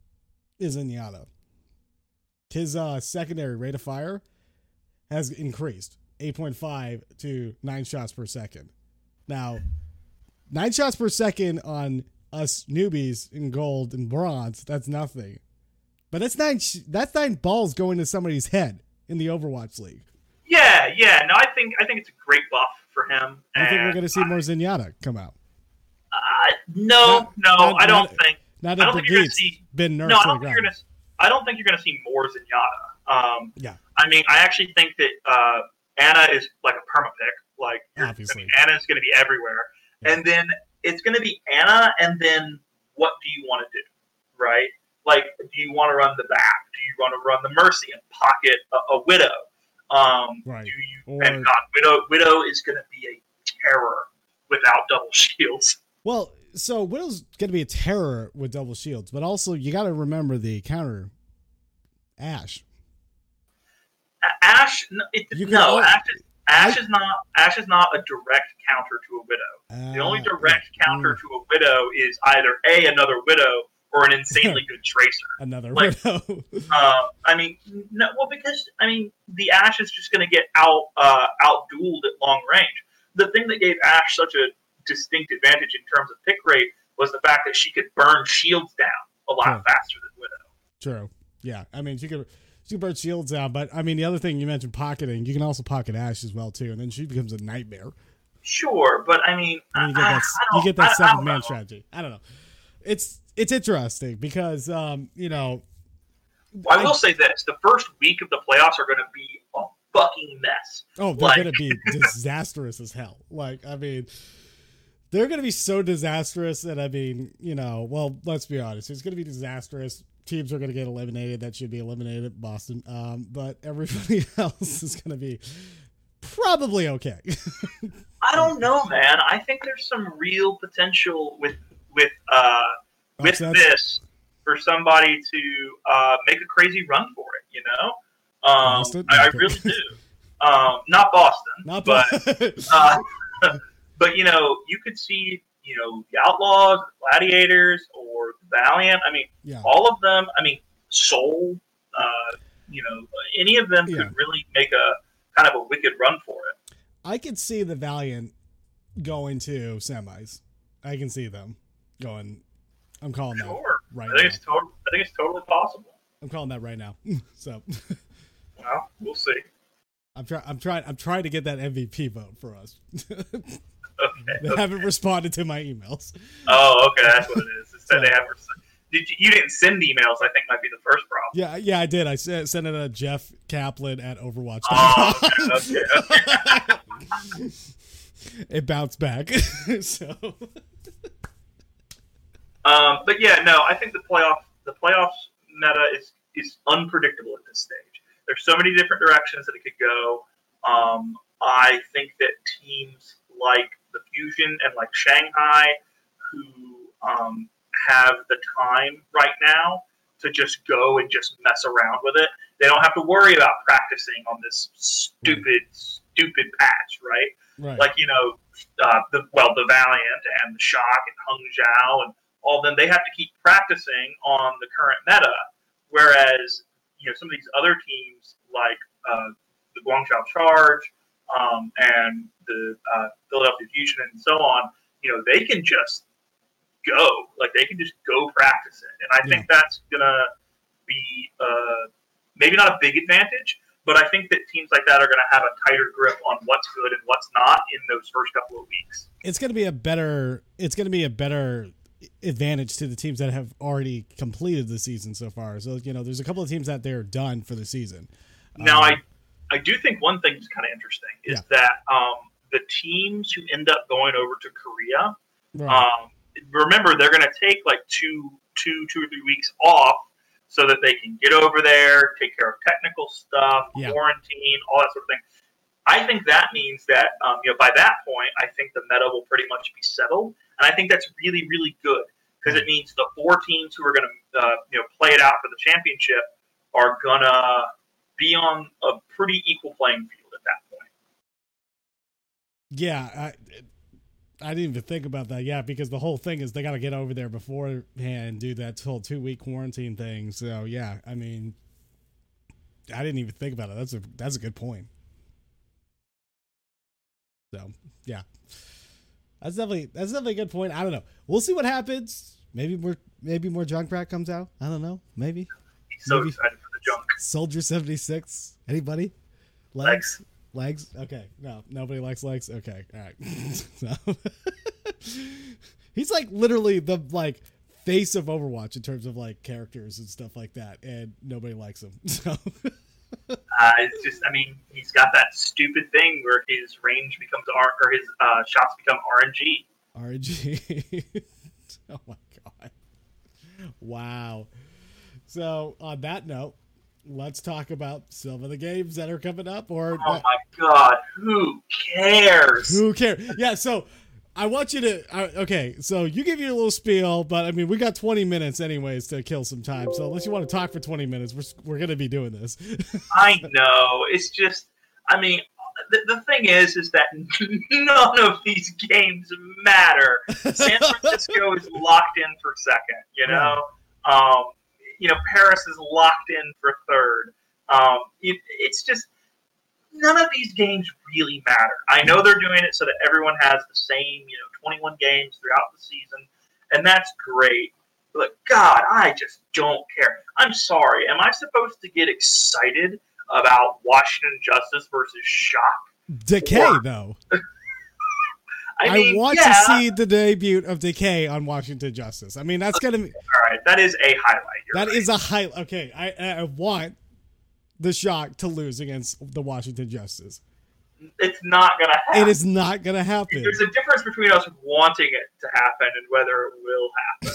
is Zenyatta. His uh, secondary rate of fire has increased eight point five to nine shots per second. Now, nine shots per second on us newbies in gold and bronze, that's nothing. But that's nine. That's nine balls going to somebody's head in the Overwatch League. Yeah, yeah. No, I think I think it's a great buff for him. I think we're going to see I, more Zenyatta come out. Uh, no, not, no, not, I don't not, think. Not I don't think you're going to see. Been nerfed no, I to don't the think you're ground. going to. I don't think you're going to see more Zenyatta. Um, yeah. I mean, I actually think that uh, Anna is like a perma pick. Like, obviously, I mean, Anna's going to be everywhere, yeah. and then it's going to be Anna, and then what do you want to do, right? Like, do you want to run the back? Do you want to run the Mercy and pocket a, a Widow? Um, right. Do you? Or, and God, Widow, Widow is going to be a terror without double shields. Well, so Widow's going to be a terror with double shields, but also you got to remember the counter, Ashe. Ashe, no, it, no Ashe, is, Ashe I, is not. Ashe is not a direct counter to a Widow. Uh, the only direct yeah. counter mm. to a Widow is either a another Widow. Or an insanely good tracer. Another like, Widow. uh, I mean, no, well, because I mean, the Ashe is just going to get out uh, out dueled at long range. The thing that gave Ashe such a distinct advantage in terms of pick rate was the fact that she could burn shields down a lot True. faster than Widow. True. Yeah. I mean, she could she could burn shields down, but I mean, the other thing you mentioned pocketing, you can also pocket Ashe as well too, and then she becomes a nightmare. Sure, but I mean, and you get that, you get that seven man strategy. I don't know. It's It's interesting because, um, you know. Well, I will I, say this. The first week of the playoffs are going to be a fucking mess. Oh, they're like, going to be disastrous as hell. Like, I mean, they're going to be so disastrous that, I mean, you know, well, let's be honest. It's going to be disastrous. Teams are going to get eliminated that should be eliminated, Boston. Um, but everybody else is going to be probably okay. I don't know, man. I think there's some real potential with, with, uh, with Upsets. this for somebody to uh, make a crazy run for it, you know? Um, Boston? I, I really do. Um, not Boston, not but uh, but you know, you could see, you know, the Outlaws, Gladiators, or Valiant. I mean, yeah. all of them. I mean, Soul. Uh, you know, any of them yeah. could really make a kind of a wicked run for it. I could see the Valiant going to semis. I can see them going. I'm calling sure. that right I think now. It's to- I think it's totally possible. I'm calling that right now. So, well, we'll see. I'm trying. I'm trying. I'm trying to get that M V P vote for us. Okay. They okay. haven't responded to my emails. Oh, okay. That's what it is. It said so, they haven't. Did you, you didn't send emails? I think might be the first problem. Yeah, yeah, I did. I sent, sent it to Jeff Kaplan at Overwatch. Oh, okay, okay, okay. It bounced back. So. Um, but yeah, no, I think the playoff the playoffs meta is is unpredictable at this stage. There's so many different directions that it could go. Um, I think that teams like the Fusion and like Shanghai, who um, have the time right now to just go and just mess around with it, they don't have to worry about practicing on this stupid, right. stupid patch, right? Right. Like, you know, uh, the well, the Valiant and the Shock and Hung Zhao and all of them, they have to keep practicing on the current meta, whereas, you know, some of these other teams like uh, the Guangzhou Charge um, and the uh, Philadelphia Fusion and so on, you know, they can just go. Like, they can just go practice it. And I yeah. think that's going to be uh, maybe not a big advantage, but I think that teams like that are going to have a tighter grip on what's good and what's not in those first couple of weeks. It's going to be a better, it's going to be a better advantage to the teams that have already completed the season so far. So, you know, there's a couple of teams that they're done for the season. Now, um, I, I do think one thing that's kind of interesting is yeah. that um, the teams who end up going over to Korea, right. um, remember, they're going to take like two, two, two or three weeks off so that they can get over there, take care of technical stuff, yeah. quarantine, all that sort of thing. I think that means that, um, you know, by that point, I think the meta will pretty much be settled. And I think that's really, really good because it means the four teams who are going to, uh, you know, play it out for the championship are going to be on a pretty equal playing field at that point. Yeah, I, I didn't even think about that. Yeah, because the whole thing is they got to get over there beforehand and do that whole two week quarantine thing. So yeah, I mean, I didn't even think about it. That's a that's a good point. So yeah, that's definitely that's definitely a good point. I don't know. We'll see what happens. Maybe more maybe more Junkrat comes out. I don't know. Maybe. He's so maybe. excited for the junk. Soldier seventy-six. Anybody? Legs. Legs? Okay. No, nobody likes legs. Okay. All right. So, he's like literally the like face of Overwatch in terms of like characters and stuff like that, and nobody likes him. So uh, it's just, I mean, he's got that stupid thing where his range becomes R, or his uh, shots become R N G. R N G. Oh my god. Wow. So on that note, let's talk about some of the games that are coming up. Or oh my god, who cares? Who cares? Yeah, so I want you to. Uh, okay, so you give your little spiel, but I mean, we got twenty minutes anyways to kill some time. So unless you want to talk for twenty minutes, we're we're gonna be doing this. I know. It's just, I mean, the, the thing is, is that none of these games matter. San Francisco is locked in for second. You know. Yeah. Um, You know, Paris is locked in for third. Um, it, it's just, none of these games really matter. I know they're doing it so that everyone has the same, you know, twenty-one games throughout the season, and that's great. But, God, I just don't care. I'm sorry. Am I supposed to get excited about Washington Justice versus Shock? Decay, or, though. I, mean, I want yeah. to see the debut of Decay on Washington Justice. I mean, that's going to be... All right, that is a highlight. That right. is a highlight. Okay, I, I want the Shock to lose against the Washington Justice. It's not going to happen. It is not going to happen. There's a difference between us wanting it to happen and whether it will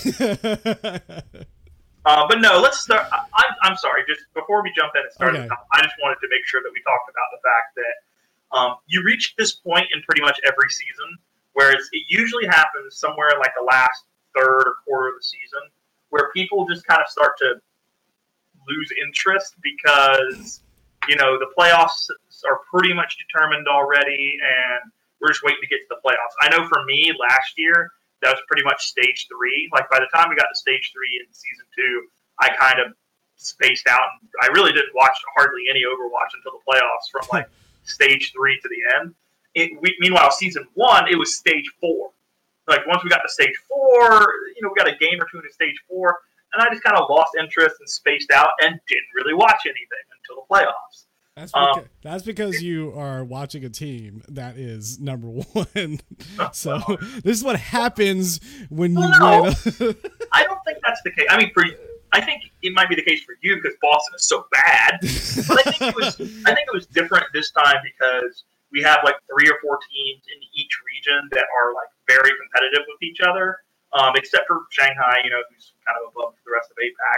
happen. uh, but no, let's start. I, I'm, I'm sorry, just before we jump in and start, okay. I just wanted to make sure that we talked about the fact that um, you reach this point in pretty much every season, whereas it usually happens somewhere in like the last third or quarter of the season, where people just kind of start to lose interest because, you know, the playoffs are pretty much determined already, and we're just waiting to get to the playoffs. I know for me, last year, that was pretty much stage three. Like, by the time we got to stage three in season two, I kind of spaced out. And I really didn't watch hardly any Overwatch until the playoffs from, like, stage three to the end. It, we, meanwhile, season one, it was stage four. Like, once we got to stage four, you know, we got a game or two into stage four, and I just kind of lost interest and spaced out and didn't really watch anything until the playoffs. That's because, um, that's because you are watching a team that is number one. So this is what happens when you no, win. I don't think that's the case. I mean, for I think it might be the case for you because Boston is so bad. But I think it was I think it was different this time because we have like three or four teams in each region that are like very competitive with each other, um, except for Shanghai, you know, who's kind of above the rest of APAC.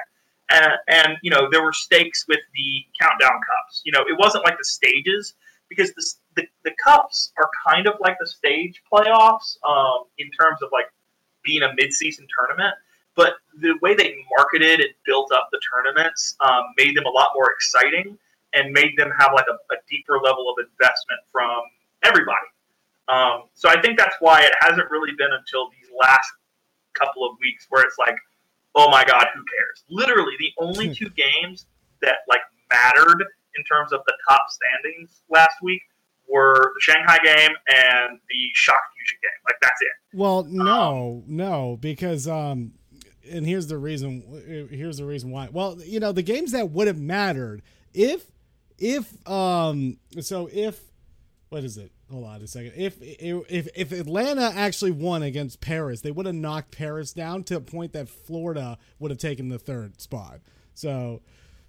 and, and you know there were stakes with the countdown cups. You know, it wasn't like the stages because the the, the cups are kind of like the stage playoffs um, in terms of like being a mid-season tournament. But the way they marketed and built up the tournaments um, made them a lot more exciting and made them have like a, a deeper level of investment from everybody. Um, so I think that's why it hasn't really been until these last couple of weeks where it's like, oh my God, who cares? Literally, the only two games that like mattered in terms of the top standings last week were the Shanghai game and the Shock Fusion game. Like that's it. Well, no, um, no, because um, and here's the reason. Here's the reason why. Well, you know, the games that would have mattered if, if, um, so if, what is it? Hold on a second. If if if Atlanta actually won against Paris, they would have knocked Paris down to a point that Florida would have taken the third spot. So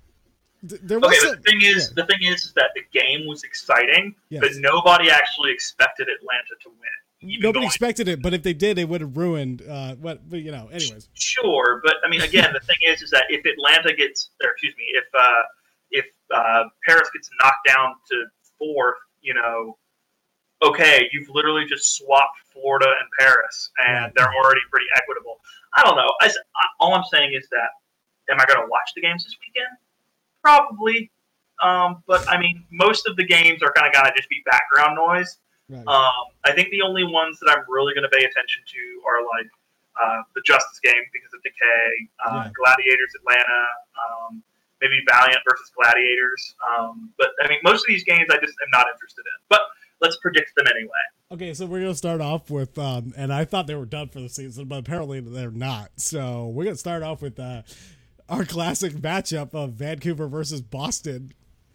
th- there was. Okay, a, the thing is, yeah. the thing is that the game was exciting, yes. but nobody actually expected Atlanta to win. Nobody expected it, but if they did, they would have ruined uh, what. But, you know, anyways. Sure, but I mean, again, the thing is, is that if Atlanta gets, or excuse me, if uh, if uh, Paris gets knocked down to fourth, you know, okay, you've literally just swapped Florida and Paris, and right. they're already pretty equitable. I don't know. I, I, all I'm saying is that, am I going to watch the games this weekend? Probably, um, but I mean, most of the games are kind of gonna just be background noise. Right. Um, I think the only ones that I'm really going to pay attention to are like uh, the Justice game because of Decay, uh, yeah. Gladiators Atlanta, um, maybe Valiant versus Gladiators. Um, but I mean, most of these games I just am not interested in. But let's predict them anyway. Okay, so we're going to start off with, um, and I thought they were done for the season, but apparently they're not. So we're going to start off with uh, our classic matchup of Vancouver versus Boston.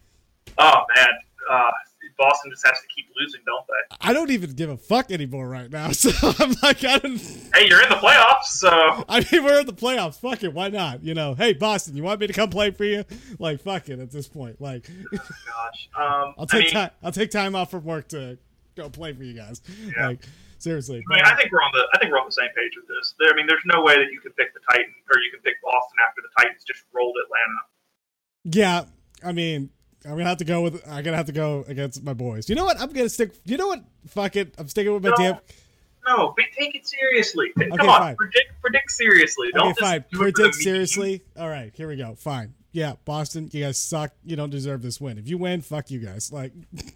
Oh, man. Uh, Boston just has to keep losing, don't they? I don't even give a fuck anymore right now. So I'm like, I don't. Hey, you're in the playoffs, so. I mean, we're in the playoffs. Fuck it. Why not? You know, hey, Boston, you want me to come play for you? Like, fuck it at this point. Like, oh, gosh. Um, I'll take I mean, time. I'll take time off from work to go play for you guys. Yeah. Like, seriously. I mean, I think we're on the. I think we're on the same page with this. There, I mean, there's no way that you can pick the Titans or you can pick Boston after the Titans just rolled Atlanta. Yeah, I mean. I'm gonna have to go with. I'm gonna have to go against my boys. You know what? I'm gonna stick. You know what? Fuck it. I'm sticking with my no, damn. No, but take it seriously. Come okay, on, fine. predict, predict seriously. Don't okay, just fine. do Predict it seriously. All right, here we go. Fine. Yeah, Boston, you guys suck. You don't deserve this win. If you win, fuck you guys. Like,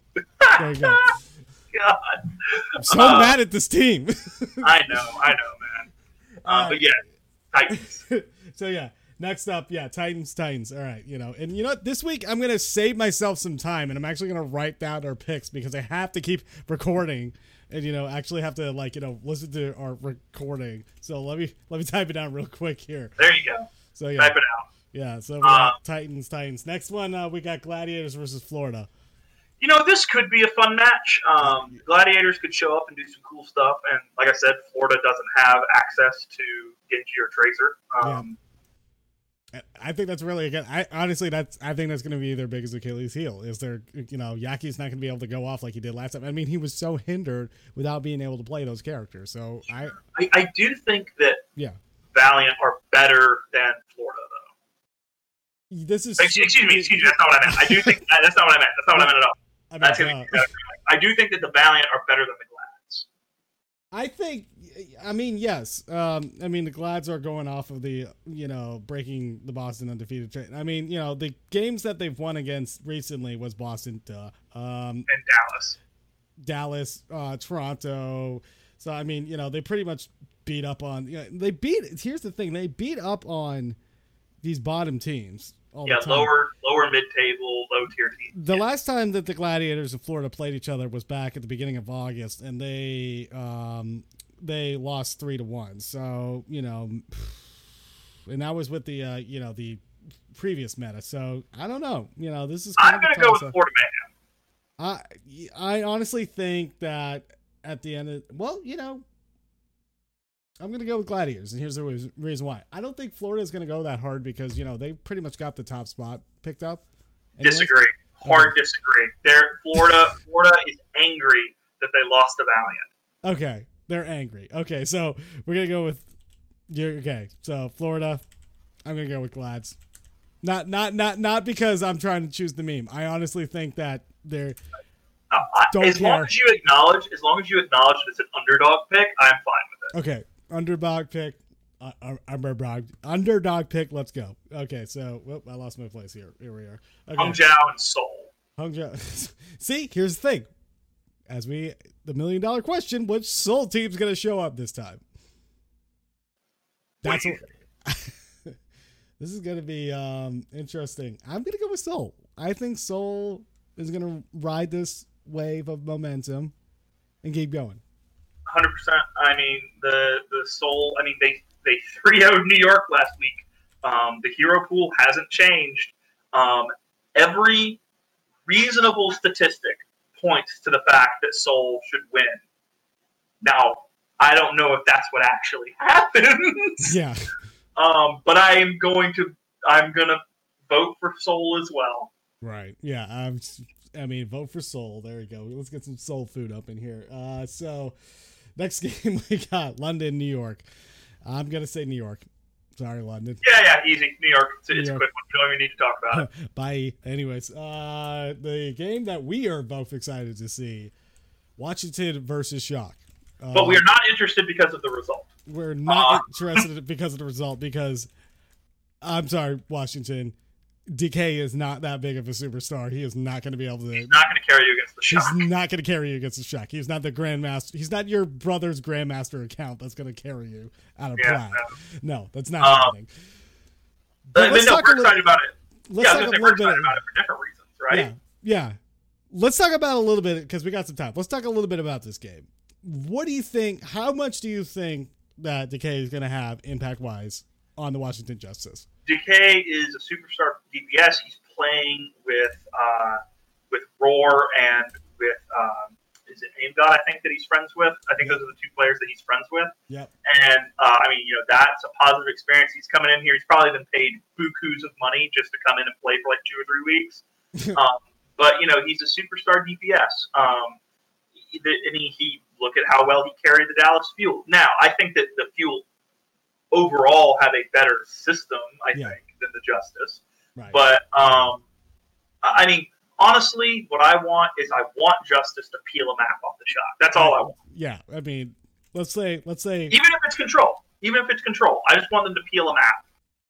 there you go. God, I'm so uh, mad at this team. I know, I know, man. Uh, right. But yeah, Titans. So yeah. Next up, yeah, Titans, Titans. All right, you know, and you know what? This week I'm gonna save myself some time, and I'm actually gonna write down our picks because I have to keep recording, and you know, actually have to like you know listen to our recording. So let me let me type it down real quick here. There you go. So yeah, type it out. Yeah. So we got uh, Titans, Titans. Next one, uh, we got Gladiators versus Florida. You know, this could be a fun match. Um, Gladiators could show up and do some cool stuff, and like I said, Florida doesn't have access to Genji or Tracer. Um, yeah. I think that's really again. I honestly, that's I think that's going to be their biggest Achilles heel. Is there, you know, Yaki's not going to be able to go off like he did last time. I mean, he was so hindered without being able to play those characters. So I, I, I do think that yeah, Valiant are better than Florida though. This is excuse, excuse me, excuse me. That's not what I meant. I do think that's not what I meant. That's not what I meant at all. I mean, that's gonna be, uh, I do think that the Valiant are better than the Glads. I think, I mean, yes. Um, I mean, the Glads are going off of the, you know, breaking the Boston undefeated trade. I mean, you know, the games that they've won against recently was Boston, duh. Um, and Dallas. Dallas, uh, Toronto. So, I mean, you know, they pretty much beat up on, you know, they beat, here's the thing, they beat up on these bottom teams. All yeah, the time. lower, lower mid-table, low-tier teams. The yeah. last time that the Gladiators of Florida played each other was back at the beginning of August, and they um, they lost three to one. So you know, and that was with the uh, you know the previous meta. So I don't know. You know, this is. Kind I'm gonna go with Florida Mayhem. I I honestly think that at the end of well, you know. I'm going to go with Gladiators, and here's the reason why. I don't think Florida is going to go that hard because, you know, they pretty much got the top spot picked up. Anyways. Disagree. Hard okay. disagree. They're, Florida Florida is angry that they lost to Valiant. Okay. They're angry. Okay, so we're going to go with – okay, so Florida, I'm going to go with Glads. Not not not not because I'm trying to choose the meme. I honestly think that they're Uh, I- as care. long as you acknowledge, as long as you acknowledge that it's an underdog pick, I'm fine with it. Okay, underdog pick. Uh, uh, underdog underdog pick. Let's go. Okay, so whoop, I lost my place here. Here we are. Okay. Hangzhou and Seoul. Hangzhou. See, here's the thing. As we the million dollar question, which Seoul team's gonna show up this time? That's what. This is gonna be um, interesting. I'm gonna go with Seoul. I think Seoul is gonna ride this wave of momentum and keep going. one hundred percent. I mean, the the Seoul. I mean, they they three oh'd New York last week. Um, the hero pool hasn't changed. Um, every reasonable statistic points to the fact that Seoul should win. Now, I don't know if that's what actually happens. Yeah. Um, but I am going to. I'm gonna vote for Seoul as well. Right. Yeah. I'm. I mean, vote for Seoul. There you go. Let's get some soul food up in here. Uh, so next game we got London, New York. I'm gonna say New York. Sorry, London. Yeah, yeah, easy. New York. It's, New it's York. a quick one. We don't even need to talk about it. Bye. Anyways, uh, the game that we are both excited to see: Washington versus Shock. Uh, But we are not interested because of the result. We're not Uh, interested because of the result. Because I'm sorry, Washington. D K is not that big of a superstar. He is not going to be able to. He's not going to carry you against the Shock. He's not going to carry you against the Shock. He's not the grandmaster. He's not your brother's grandmaster account that's going to carry you out of Yeah, Plaid. no. No, that's not Um, happening. But, let's no, talk we're a little- excited about it. Let's Yeah, I talk was a going to say little we're bit. excited about it for different reasons, right? Yeah, yeah. Let's talk about a little bit because we got some time. Let's talk a little bit about this game. What do you think? How much do you think that Decay is going to have impact wise on the Washington Justice? Decay is a superstar D P S. He's playing with uh, with Roar and with um, is it Aim God? I think that he's friends with. I think Yep. those are the two players that he's friends with. Yep. And uh, I mean, you know, that's a positive experience. He's coming in here. He's probably been paid bukus of money just to come in and play for like two or three weeks. um, but you know, he's a superstar D P S. Um, he, and he, he look at how well he carried the Dallas Fuel. Now, I think that the Fuel overall have a better system, I Yeah. think, than the Justice. Right. But um, I mean, honestly, what I want is I want Justice to peel a map off the Shock. That's all I want. Yeah. I mean, let's say, let's say, Even if it's control. Even if it's control. I just want them to peel a map.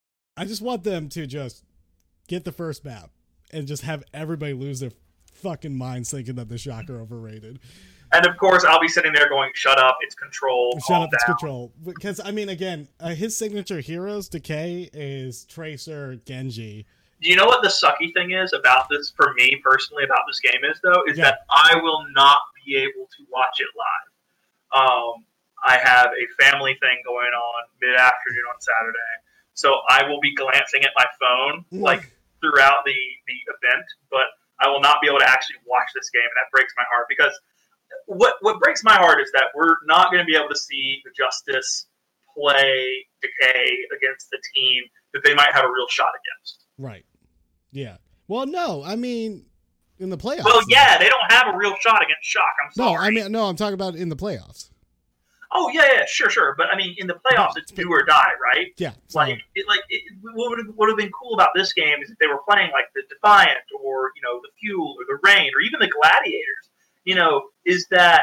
I just want them to just get the first map and just have everybody lose their fucking minds thinking that the Shock are overrated. And of course, I'll be sitting there going, "Shut up! It's control. Shut calm up, it's down." control. Because I mean, again, uh, his signature heroes, Decay, is Tracer, Genji. Do you know what the sucky thing is about this for me personally about this game is though? Is Yeah. that I will not be able to watch it live. Um, I have a family thing going on mid afternoon on Saturday, so I will be glancing at my phone Mm. like throughout the the event, but I will not be able to actually watch this game, and that breaks my heart because what what breaks my heart is that we're not going to be able to see the Justice play Decay against the team that they might have a real shot against. Right. Yeah. Well, no, I mean, in the playoffs. Well, though. yeah, they don't have a real shot against Shock. I'm No, sorry. I mean, no, I'm talking about in the playoffs. oh yeah, yeah, sure, sure. But I mean, in the playoffs, No, it's do or die, right? Yeah. So, Like, it, like it, what would would have been cool about this game is if they were playing like the Defiant or you know the Fuel or the Rain or even the Gladiators. You know, is that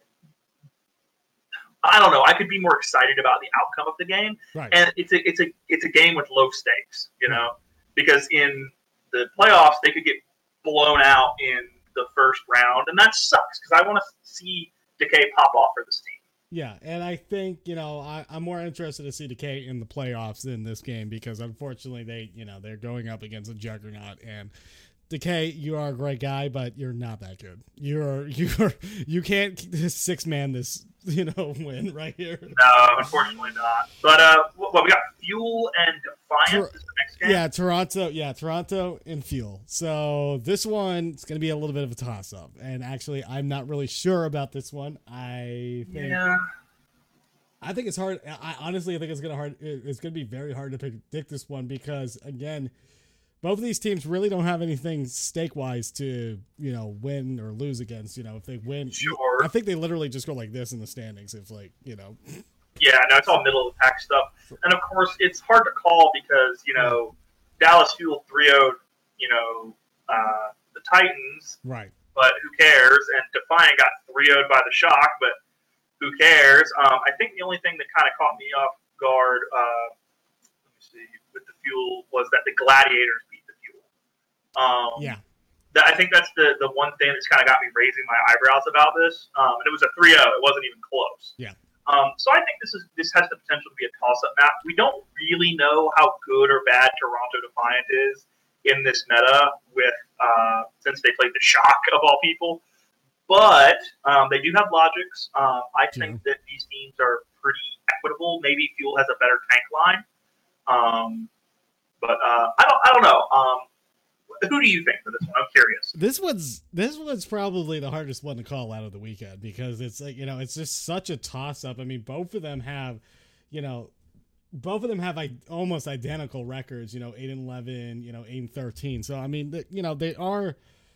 I don't know. I could be more excited about the outcome of the game, right. and it's a it's a it's a game with low stakes. You know, because in the playoffs they could get blown out in the first round, and that sucks because I want to see Decay pop off for this team. Yeah, and I think, you know, I, I'm more interested to see Decay in the playoffs than this game because unfortunately they, you know, they're going up against a juggernaut and Decay, you are a great guy, but you're not that good. You're you're you can't six man this, you know, win right here. No, unfortunately not. But uh, what, what we got? Fuel and Defiant is the next game. Yeah, Toronto. Yeah, Toronto and Fuel. So this one is going to be a little bit of a toss up, and actually, I'm not really sure about this one. I think. Yeah. I think it's hard. I honestly I think it's gonna hard. It's gonna be very hard to predict this one because again, both of these teams really don't have anything stake wise to you know win or lose against. You know, if they win, Sure. I think they literally just go like this in the standings. If like you know, Yeah, no, it's all middle of the pack stuff, and of course, it's hard to call because you know Dallas Fuel three oh'd, you know, uh, the Titans. Right. But who cares? And Defiant got three oh'd by the Shock, but who cares? Um, I think the only thing that kind of caught me off guard, uh, let me see, with the Fuel was that the Gladiators beat the Fuel. Um, yeah. That, I think that's the, the one thing that's kind of got me raising my eyebrows about this. Um, and it was a three oh. It wasn't even close. Yeah. Um, so I think this is this has the potential to be a toss-up map. We don't really know how good or bad Toronto Defiant is in this meta, with uh, since they played the Shock of all people. But um, they do have logics. Um, I think yeah. that these teams are pretty equitable. Maybe Fuel has a better tank line. Um, but uh, I don't I don't know. Um, Who do you think for this one? I'm curious. This one's this one's probably the hardest one to call out of the weekend, because it's like, you know, it's just such a toss up. I mean, both of them have, you know, both of them have like almost identical records. You know, eight and eleven. You know, eight and thirteen. So I mean, the, you know, they are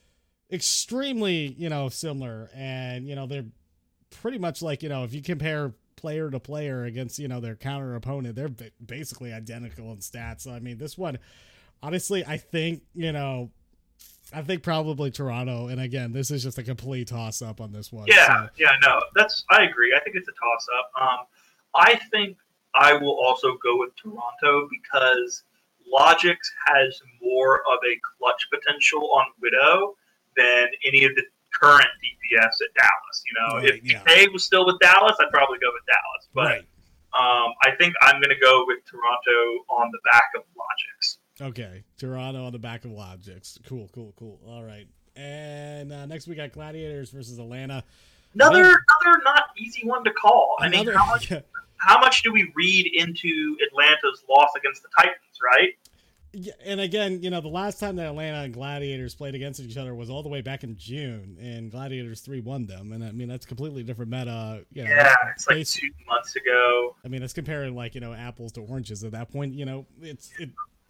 extremely, you know, similar, and you know, they're pretty much like, you know, if you compare player to player against, you know, their counter opponent, they're ba- basically identical in stats. So I mean, this one. Honestly, I think, you know, I think probably Toronto. And again, this is just a complete toss up on this one. Yeah, so. yeah, no, that's, I agree. I think it's a toss up. Um, I think I will also go with Toronto because Logix has more of a clutch potential on Widow than any of the current D P S at Dallas. You know, right, if yeah. D K was still with Dallas, I'd probably go with Dallas. But right. um, I think I'm going to go with Toronto on the back of Logix. Okay, Toronto on the back of Logix. Cool, cool, cool. All right. And uh, next we got Gladiators versus Atlanta. Another Another, another not easy one to call. I another, mean, how much, yeah. how much do we read into Atlanta's loss against the Titans, right? Yeah, and again, you know, the last time that Atlanta and Gladiators played against each other was all the way back in June, and Gladiators three won them. And I mean, that's completely different meta. You know, Yeah, it's like based, two months ago. I mean, that's comparing like, you know, apples to oranges at that point. You know, it's it.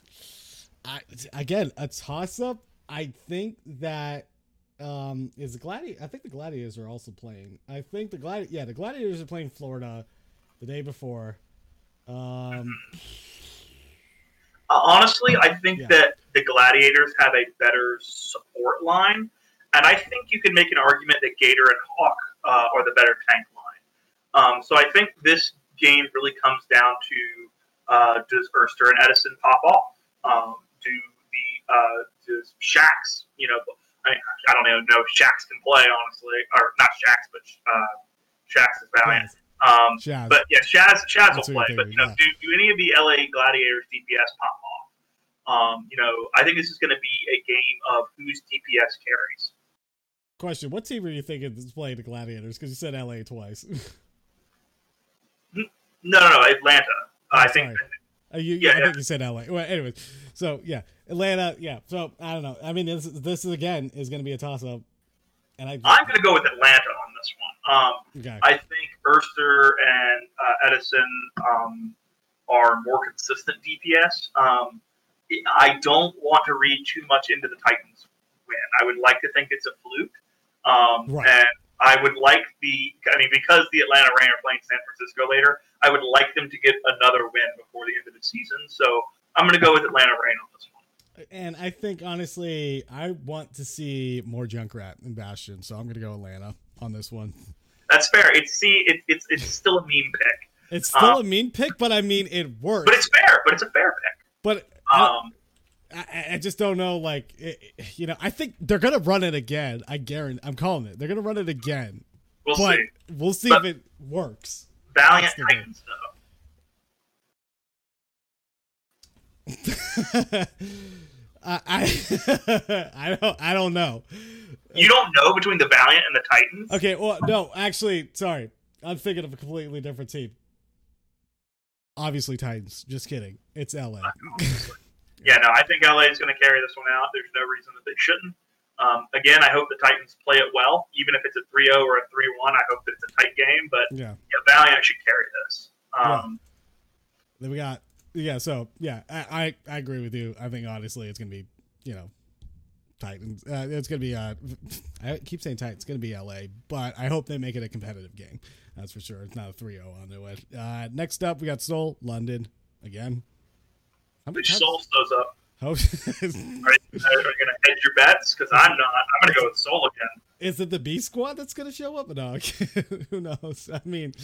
I, again, a toss up. I think that um, is the Gladi. I think the Gladiators are also playing. I think the Gladi. Yeah, the Gladiators are playing Florida the day before. Um, uh, honestly, I think yeah. that the Gladiators have a better support line, and I think you can make an argument that Gator and Hawk uh, are the better tank line. Um, so I think this game really comes down to uh, does Erster and Edison pop off? Um, do the uh, does Shax, you know, I mean, I don't even know if Shax can play, honestly, or not Shax, but uh, Shax is Valiant. Yes. Um, Shaz. But yeah, Shaz, Shaz That's will what play. you're But you know, thinking, do, do any of the L A Gladiators D P S pop off? Um, you know, I think this is going to be a game of whose D P S carries. Question: what team are you thinking is playing the Gladiators? Because you said L A twice. no, no, no, Atlanta. Oh, I think. sorry. Uh, you, Yeah, I yeah. think you said L A. Well, anyways, so yeah, Atlanta. Yeah, so I don't know. I mean, this this is, again is going to be a toss up, and I. I'm going to go with Atlanta on this one. Um, Okay. I think Erster and uh, Edison um, are more consistent D P S. Um, I don't want to read too much into the Titans win. I would like to think it's a fluke, um, Right. and I would like the. I mean, because the Atlanta Reign are playing San Francisco later, I would like them to get another win before the end of the season. So I'm going to go with Atlanta Reign on this one. And I think honestly, I want to see more Junkrat and Bastion, so I'm going to go Atlanta on this one. That's fair. It's see, it, it's it's still a meme pick. It's still um, a mean pick, but I mean it works. But it's fair. But it's a fair pick. But Um, I, I just don't know. Like, it, you know, I think they're gonna run it again. I guarantee. I'm calling it. They're gonna run it again. we'll but see. We'll see But if it works. Valiant That's the Titans, though. I, I I don't I don't know. You don't know between the Valiant and the Titans? Okay, well, no, actually, sorry, I'm thinking of a completely different team. Obviously, Titans. Just kidding. It's L A. Yeah, no, I think L A is going to carry this one out. There's no reason that they shouldn't. Um, again, I hope the Titans play it well. Even if it's a three oh or a three one, I hope that it's a tight game. But Yeah. yeah, Valiant should carry this. Um, Then we got yeah. So yeah, I, I I agree with you. I think honestly, it's gonna be you know Titans. Uh, it's gonna be uh, I keep saying Titans. It's gonna be L A, but I hope they make it a competitive game. That's for sure. It's not a three oh onto it. Uh, next up, we got Seoul, London again. How many Which times, Seoul shows up. Hope. Are you, are you gonna hedge your bets? Because I'm not. I'm gonna go with Soul again. Is it the B squad that's gonna show up? No, who knows? I mean,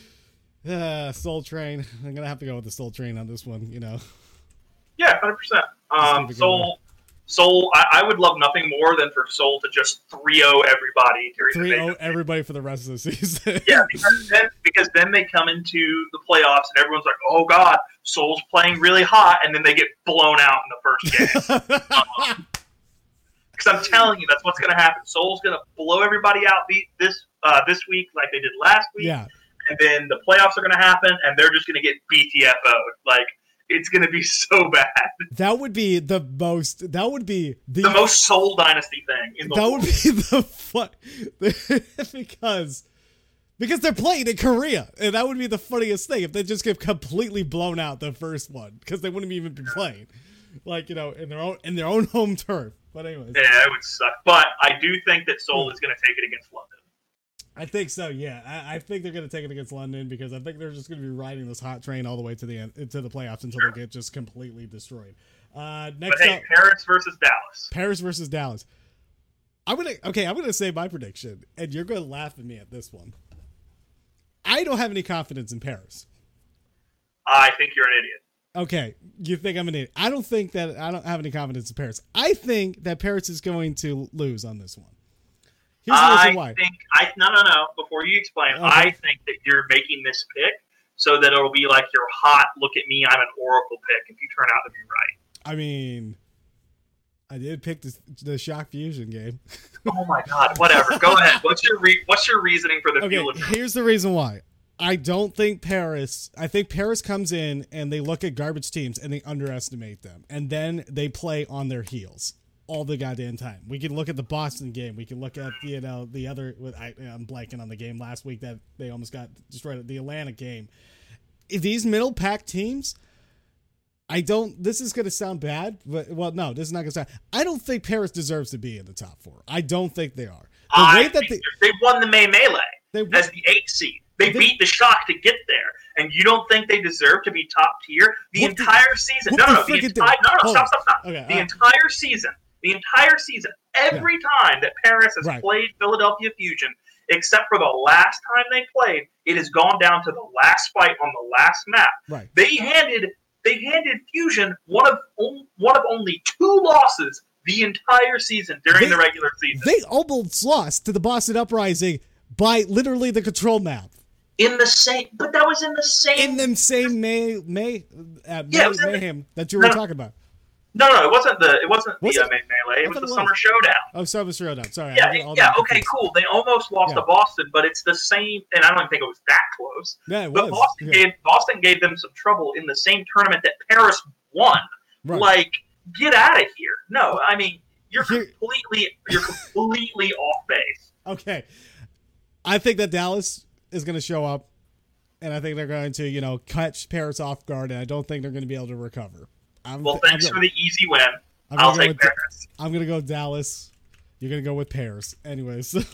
uh, Soul Train. I'm gonna have to go with the Soul Train on this one. You know. Yeah, hundred percent. Um, Soul. Soul, I, I would love nothing more than for Soul to just three oh everybody. three oh everybody for the rest of the season. Yeah, because then, because then they come into the playoffs and everyone's like, oh, God, Soul's playing really hot, and then they get blown out in the first game. Because um, I'm telling you, that's what's going to happen. Soul's going to blow everybody out this uh, this week like they did last week. Yeah. And then the playoffs are going to happen, and they're just going to get B T F O'd. Like, it's going to be so bad. That would be the most. That would be the, the most Soul Dynasty thing in the that world. would be the fun because because they're playing in Korea, and that would be the funniest thing if they just get completely blown out the first one because they wouldn't even be playing, like you know, in their own in their own home turf. But anyways, yeah, it would suck. But I do think that Soul is going to take it against London. I think so, yeah. I, I think they're going to take it against London because I think they're just going to be riding this hot train all the way to the end, to the playoffs until sure. they get just completely destroyed. Uh, next but hey, up, Paris versus Dallas. Paris versus Dallas. I'm gonna okay. I'm gonna say my prediction, and you're going to laugh at me at this one. I don't have any confidence in Paris. I think you're an idiot. Okay, you think I'm an idiot. I don't think that I don't have any confidence in Paris. I think that Paris is going to lose on this one. Here's the reason why. I think I no no no. Before you explain, okay. I think that you're making this pick so that it'll be like your hot. Look at me, I'm an Oracle pick. If you turn out to be right. I mean, I did pick the, the Shock Fusion game. Oh my God! Whatever. Go ahead. What's your re- What's your reasoning for the okay, Fuel? Here's the reason why. I don't think Paris. I think Paris comes in and they look at garbage teams and they underestimate them, and then they play on their heels all the goddamn time. We can look at the Boston game. We can look at you know the other. I, I'm blanking on the game last week that they almost got destroyed. The Atlanta game. These middle pack teams, I don't. This is going to sound bad, but well, no, this is not going to sound. I don't think Paris deserves to be in the top four. I don't think they are. The I way that they, they won the May Melee they, as the eighth seed. They, they beat the Shock to get there, and you don't think they deserve to be top tier the entire the, season? No, no, no, the entire, no, no, stop, stop, stop. Okay, the right. entire season. The entire season, every yeah. time that Paris has right. played Philadelphia Fusion, except for the last time they played, it has gone down to the last fight on the last map. Right. They handed they handed Fusion one of one of only two losses the entire season during they, the regular season. They almost lost to the Boston Uprising by literally the control map. In the same, but that was in the same in the same May May uh, yeah, May, mayhem the, that you were no, talking about. No, no, it wasn't the it wasn't was the it? Uh, May Melee. It was the it Summer was. Showdown. Oh, Summer Showdown. Sorry. Yeah, yeah. Okay, cool. They almost lost yeah. to Boston, but it's the same. And I don't even think it was that close. Yeah, it but was. Boston yeah. gave Boston gave them some trouble in the same tournament that Paris won. Right. Like, get out of here. No, I mean you're Here. completely you're completely off base. Okay, I think that Dallas is going to show up, and I think they're going to you know catch Paris off guard, and I don't think they're going to be able to recover. I'm, well, thanks I'm for the easy win. I'm I'll take with, Paris. I'm going to go Dallas. You're going to go with Paris. Anyways. um,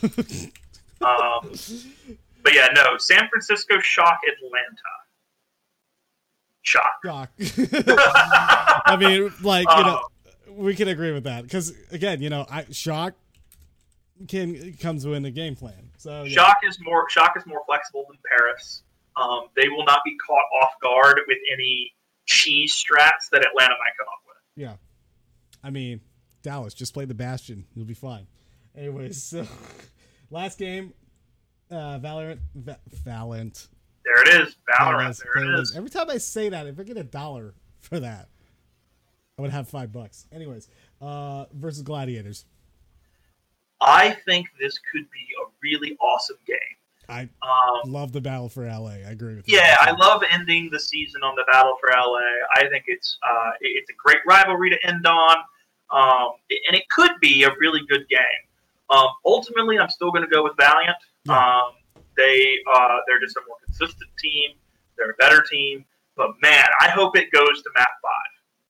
but yeah, no. San Francisco, Shock, Atlanta. Shock. Shock. I mean, like, you know, um, we can agree with that. Because, again, you know, I Shock can comes with a game plan. So yeah. Shock is more Shock is more flexible than Paris. Um, they will not be caught off guard with any cheese strats that Atlanta might come up with. Yeah. I mean, Dallas, just play the Bastion. You'll be fine. Anyways, so last game, uh, Valorant. Va- Valorant. There it is. Valorant. There, there it is. Every time I say that, if I get a dollar for that, I would have five bucks. Anyways, uh, versus Gladiators. I think this could be a really awesome game. I um, love the Battle for L A. I agree with you. Yeah, I love ending the season on the Battle for L A. I think it's uh, it's a great rivalry to end on, um, and it could be a really good game. Um, ultimately, I'm still going to go with Valiant. Yeah. Um, they uh, they're just a more consistent team. They're a better team. But man, I hope it goes to map five.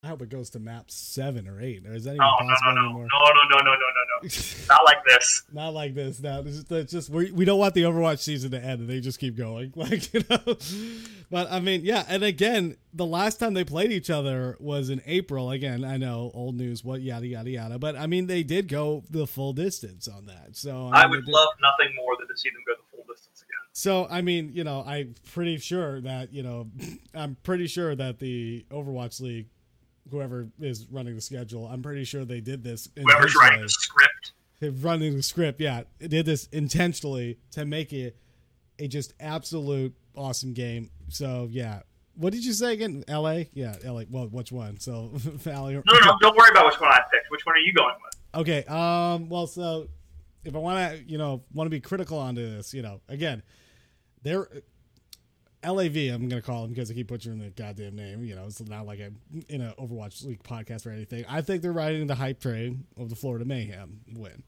I hope it goes to map seven or eight. Or is that even oh, possible no, no, no. anymore? No, no, no, no, no, no, no. Not like this. Not like this. No, it's just, it's just we, we don't want the Overwatch season to end, and they just keep going. Like, you know. But I mean, yeah. And again, the last time they played each other was in April. Again, I know old news, what yada yada yada. But I mean, they did go the full distance on that. So I, mean, I would love nothing more than to see them go the full distance again. So I mean, you know, I'm pretty sure that you know, I'm pretty sure that the Overwatch League, whoever is running the schedule, I'm pretty sure they did this. Whoever's writing the script. Running the script, yeah. It did this intentionally to make it a just absolute awesome game. So, yeah. What did you say again? L A? Yeah, L A. Well, which one? So, Valley. No, no, no. Don't worry about which one I picked. Which one are you going with? Okay. Um. Well, so if I want to, you know, want to be critical onto this, you know, again, they're L A V, I'm going to call them because I keep butchering the goddamn name. You know, it's not like I'm in an Overwatch League podcast or anything. I think they're riding the hype train of the Florida Mayhem win.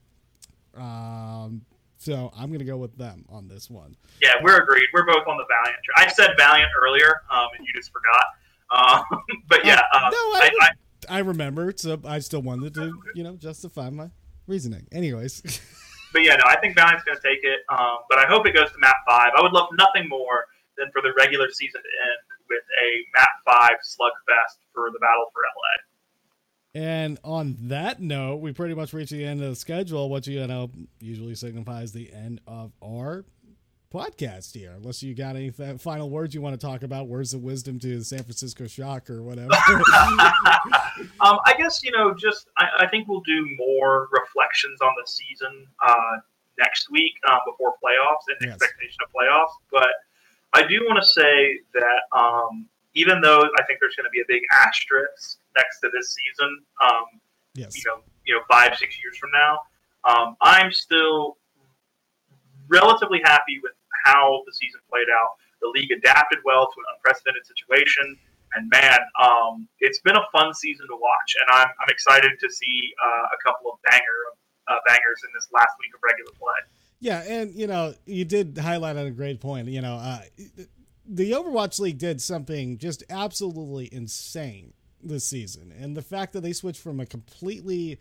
Um, so I'm going to go with them on this one. Yeah, we're agreed. We're both on the Valiant train. I said Valiant earlier, um, and you just forgot. Um, but yeah. Uh, um, no, I, I, I, I remembered, so I still wanted to, you know, justify my reasoning. Anyways. But yeah, no, I think Valiant's going to take it. Um, but I hope it goes to map five. I would love nothing more than for the regular season to end with a map five slugfest for the Battle for L A. And on that note, we pretty much reached the end of the schedule, which you know usually signifies the end of our podcast here. Unless you got any th- final words you want to talk about, words of wisdom to the San Francisco Shock or whatever. um, I guess you know, just I, I think we'll do more reflections on the season uh, next week uh, before playoffs and yes. expectation of playoffs, but. I do want to say that um, even though I think there's going to be a big asterisk next to this season, um, yes. you know, you know, five, six years from now, um, I'm still relatively happy with how the season played out. The league adapted well to an unprecedented situation, and man, um, it's been a fun season to watch, and I'm I'm excited to see uh, a couple of banger uh, bangers in this last week of regular play. Yeah, and, you know, you did highlight on a great point. You know, uh, the Overwatch League did something just absolutely insane this season. And the fact that they switched from a completely,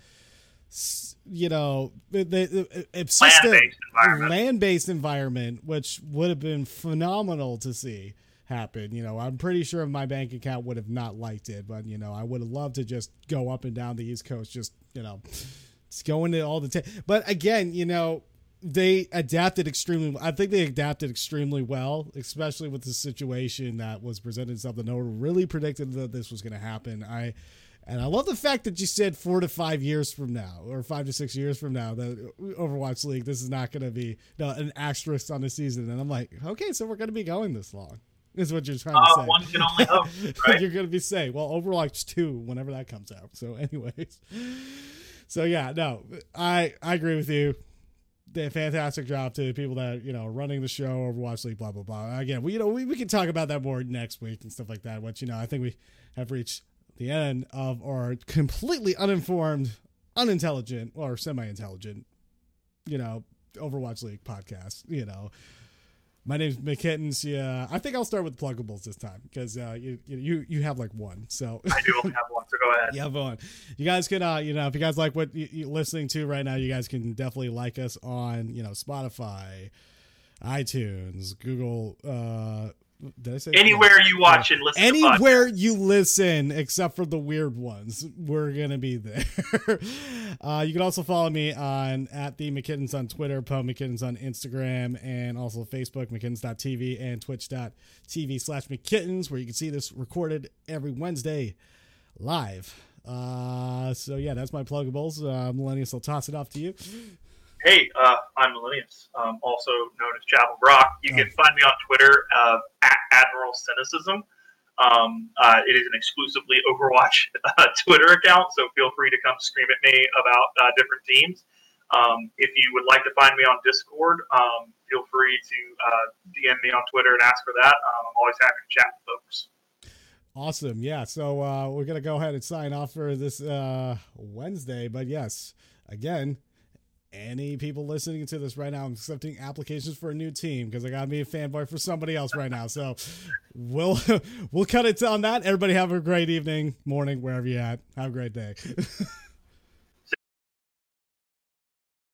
you know, the, the, land-based environment. land-based environment, which would have been phenomenal to see happen. You know, I'm pretty sure my bank account would have not liked it, but, you know, I would have loved to just go up and down the East Coast, just, you know, just going to all the time. But again, you know, they adapted extremely. I think they adapted extremely well, especially with the situation that was presented itself. No one really predicted that this was going to happen. I and I love the fact that you said four to five years from now, or five to six years from now, that Overwatch League, this is not going to be no, an asterisk on the season. And I'm like, okay, so we're going to be going this long. Is what you're trying uh, to say. One can only hope, right? You're going to be saying, well, Overwatch two, whenever that comes out. So, anyways, so yeah, no, I I agree with you. Did a fantastic job to the people that, you know, are running the show, Overwatch League, blah, blah, blah. Again, we, you know, we, we can talk about that more next week and stuff like that, which, you know, I think we have reached the end of our completely uninformed, unintelligent, or semi-intelligent, you know, Overwatch League podcast, you know. My name's McKittens. Yeah, I think I'll start with pluggables this time because uh, you, you you have like one. So I do only have one, so go ahead. You have one. You guys can, uh, you know, if you guys like what you, you're listening to right now, you guys can definitely like us on, you know, Spotify, iTunes, Google. Uh, did I say anywhere you watch and listen? Anywhere you listen, except for the weird ones, we're gonna be there. uh, you can also follow me on at the McKittens on Twitter, Po McKittens on Instagram, and also Facebook, McKittens dot T V and Twitch dot T V slash McKittens, where you can see this recorded every Wednesday live. Uh, so yeah, that's my pluggables. Uh, Millennius, I'll toss it off to you. Hey, uh, I'm Millennius, um, also known as Chapel Brock. You oh. can find me on Twitter uh, at Admiral Cynicism. Um, uh, it is an exclusively Overwatch uh, Twitter account, so feel free to come scream at me about uh, different teams. Um, if you would like to find me on Discord, um, feel free to uh, D M me on Twitter and ask for that. Um, I'm always happy to chat with folks. Awesome. Yeah, so uh, we're going to go ahead and sign off for this uh, Wednesday. But yes, again, any people listening to this right now, I'm accepting applications for a new team because I gotta be a fanboy for somebody else right now. So we'll we'll cut it on that. Everybody have a great evening, morning, wherever you're at. Have a great day.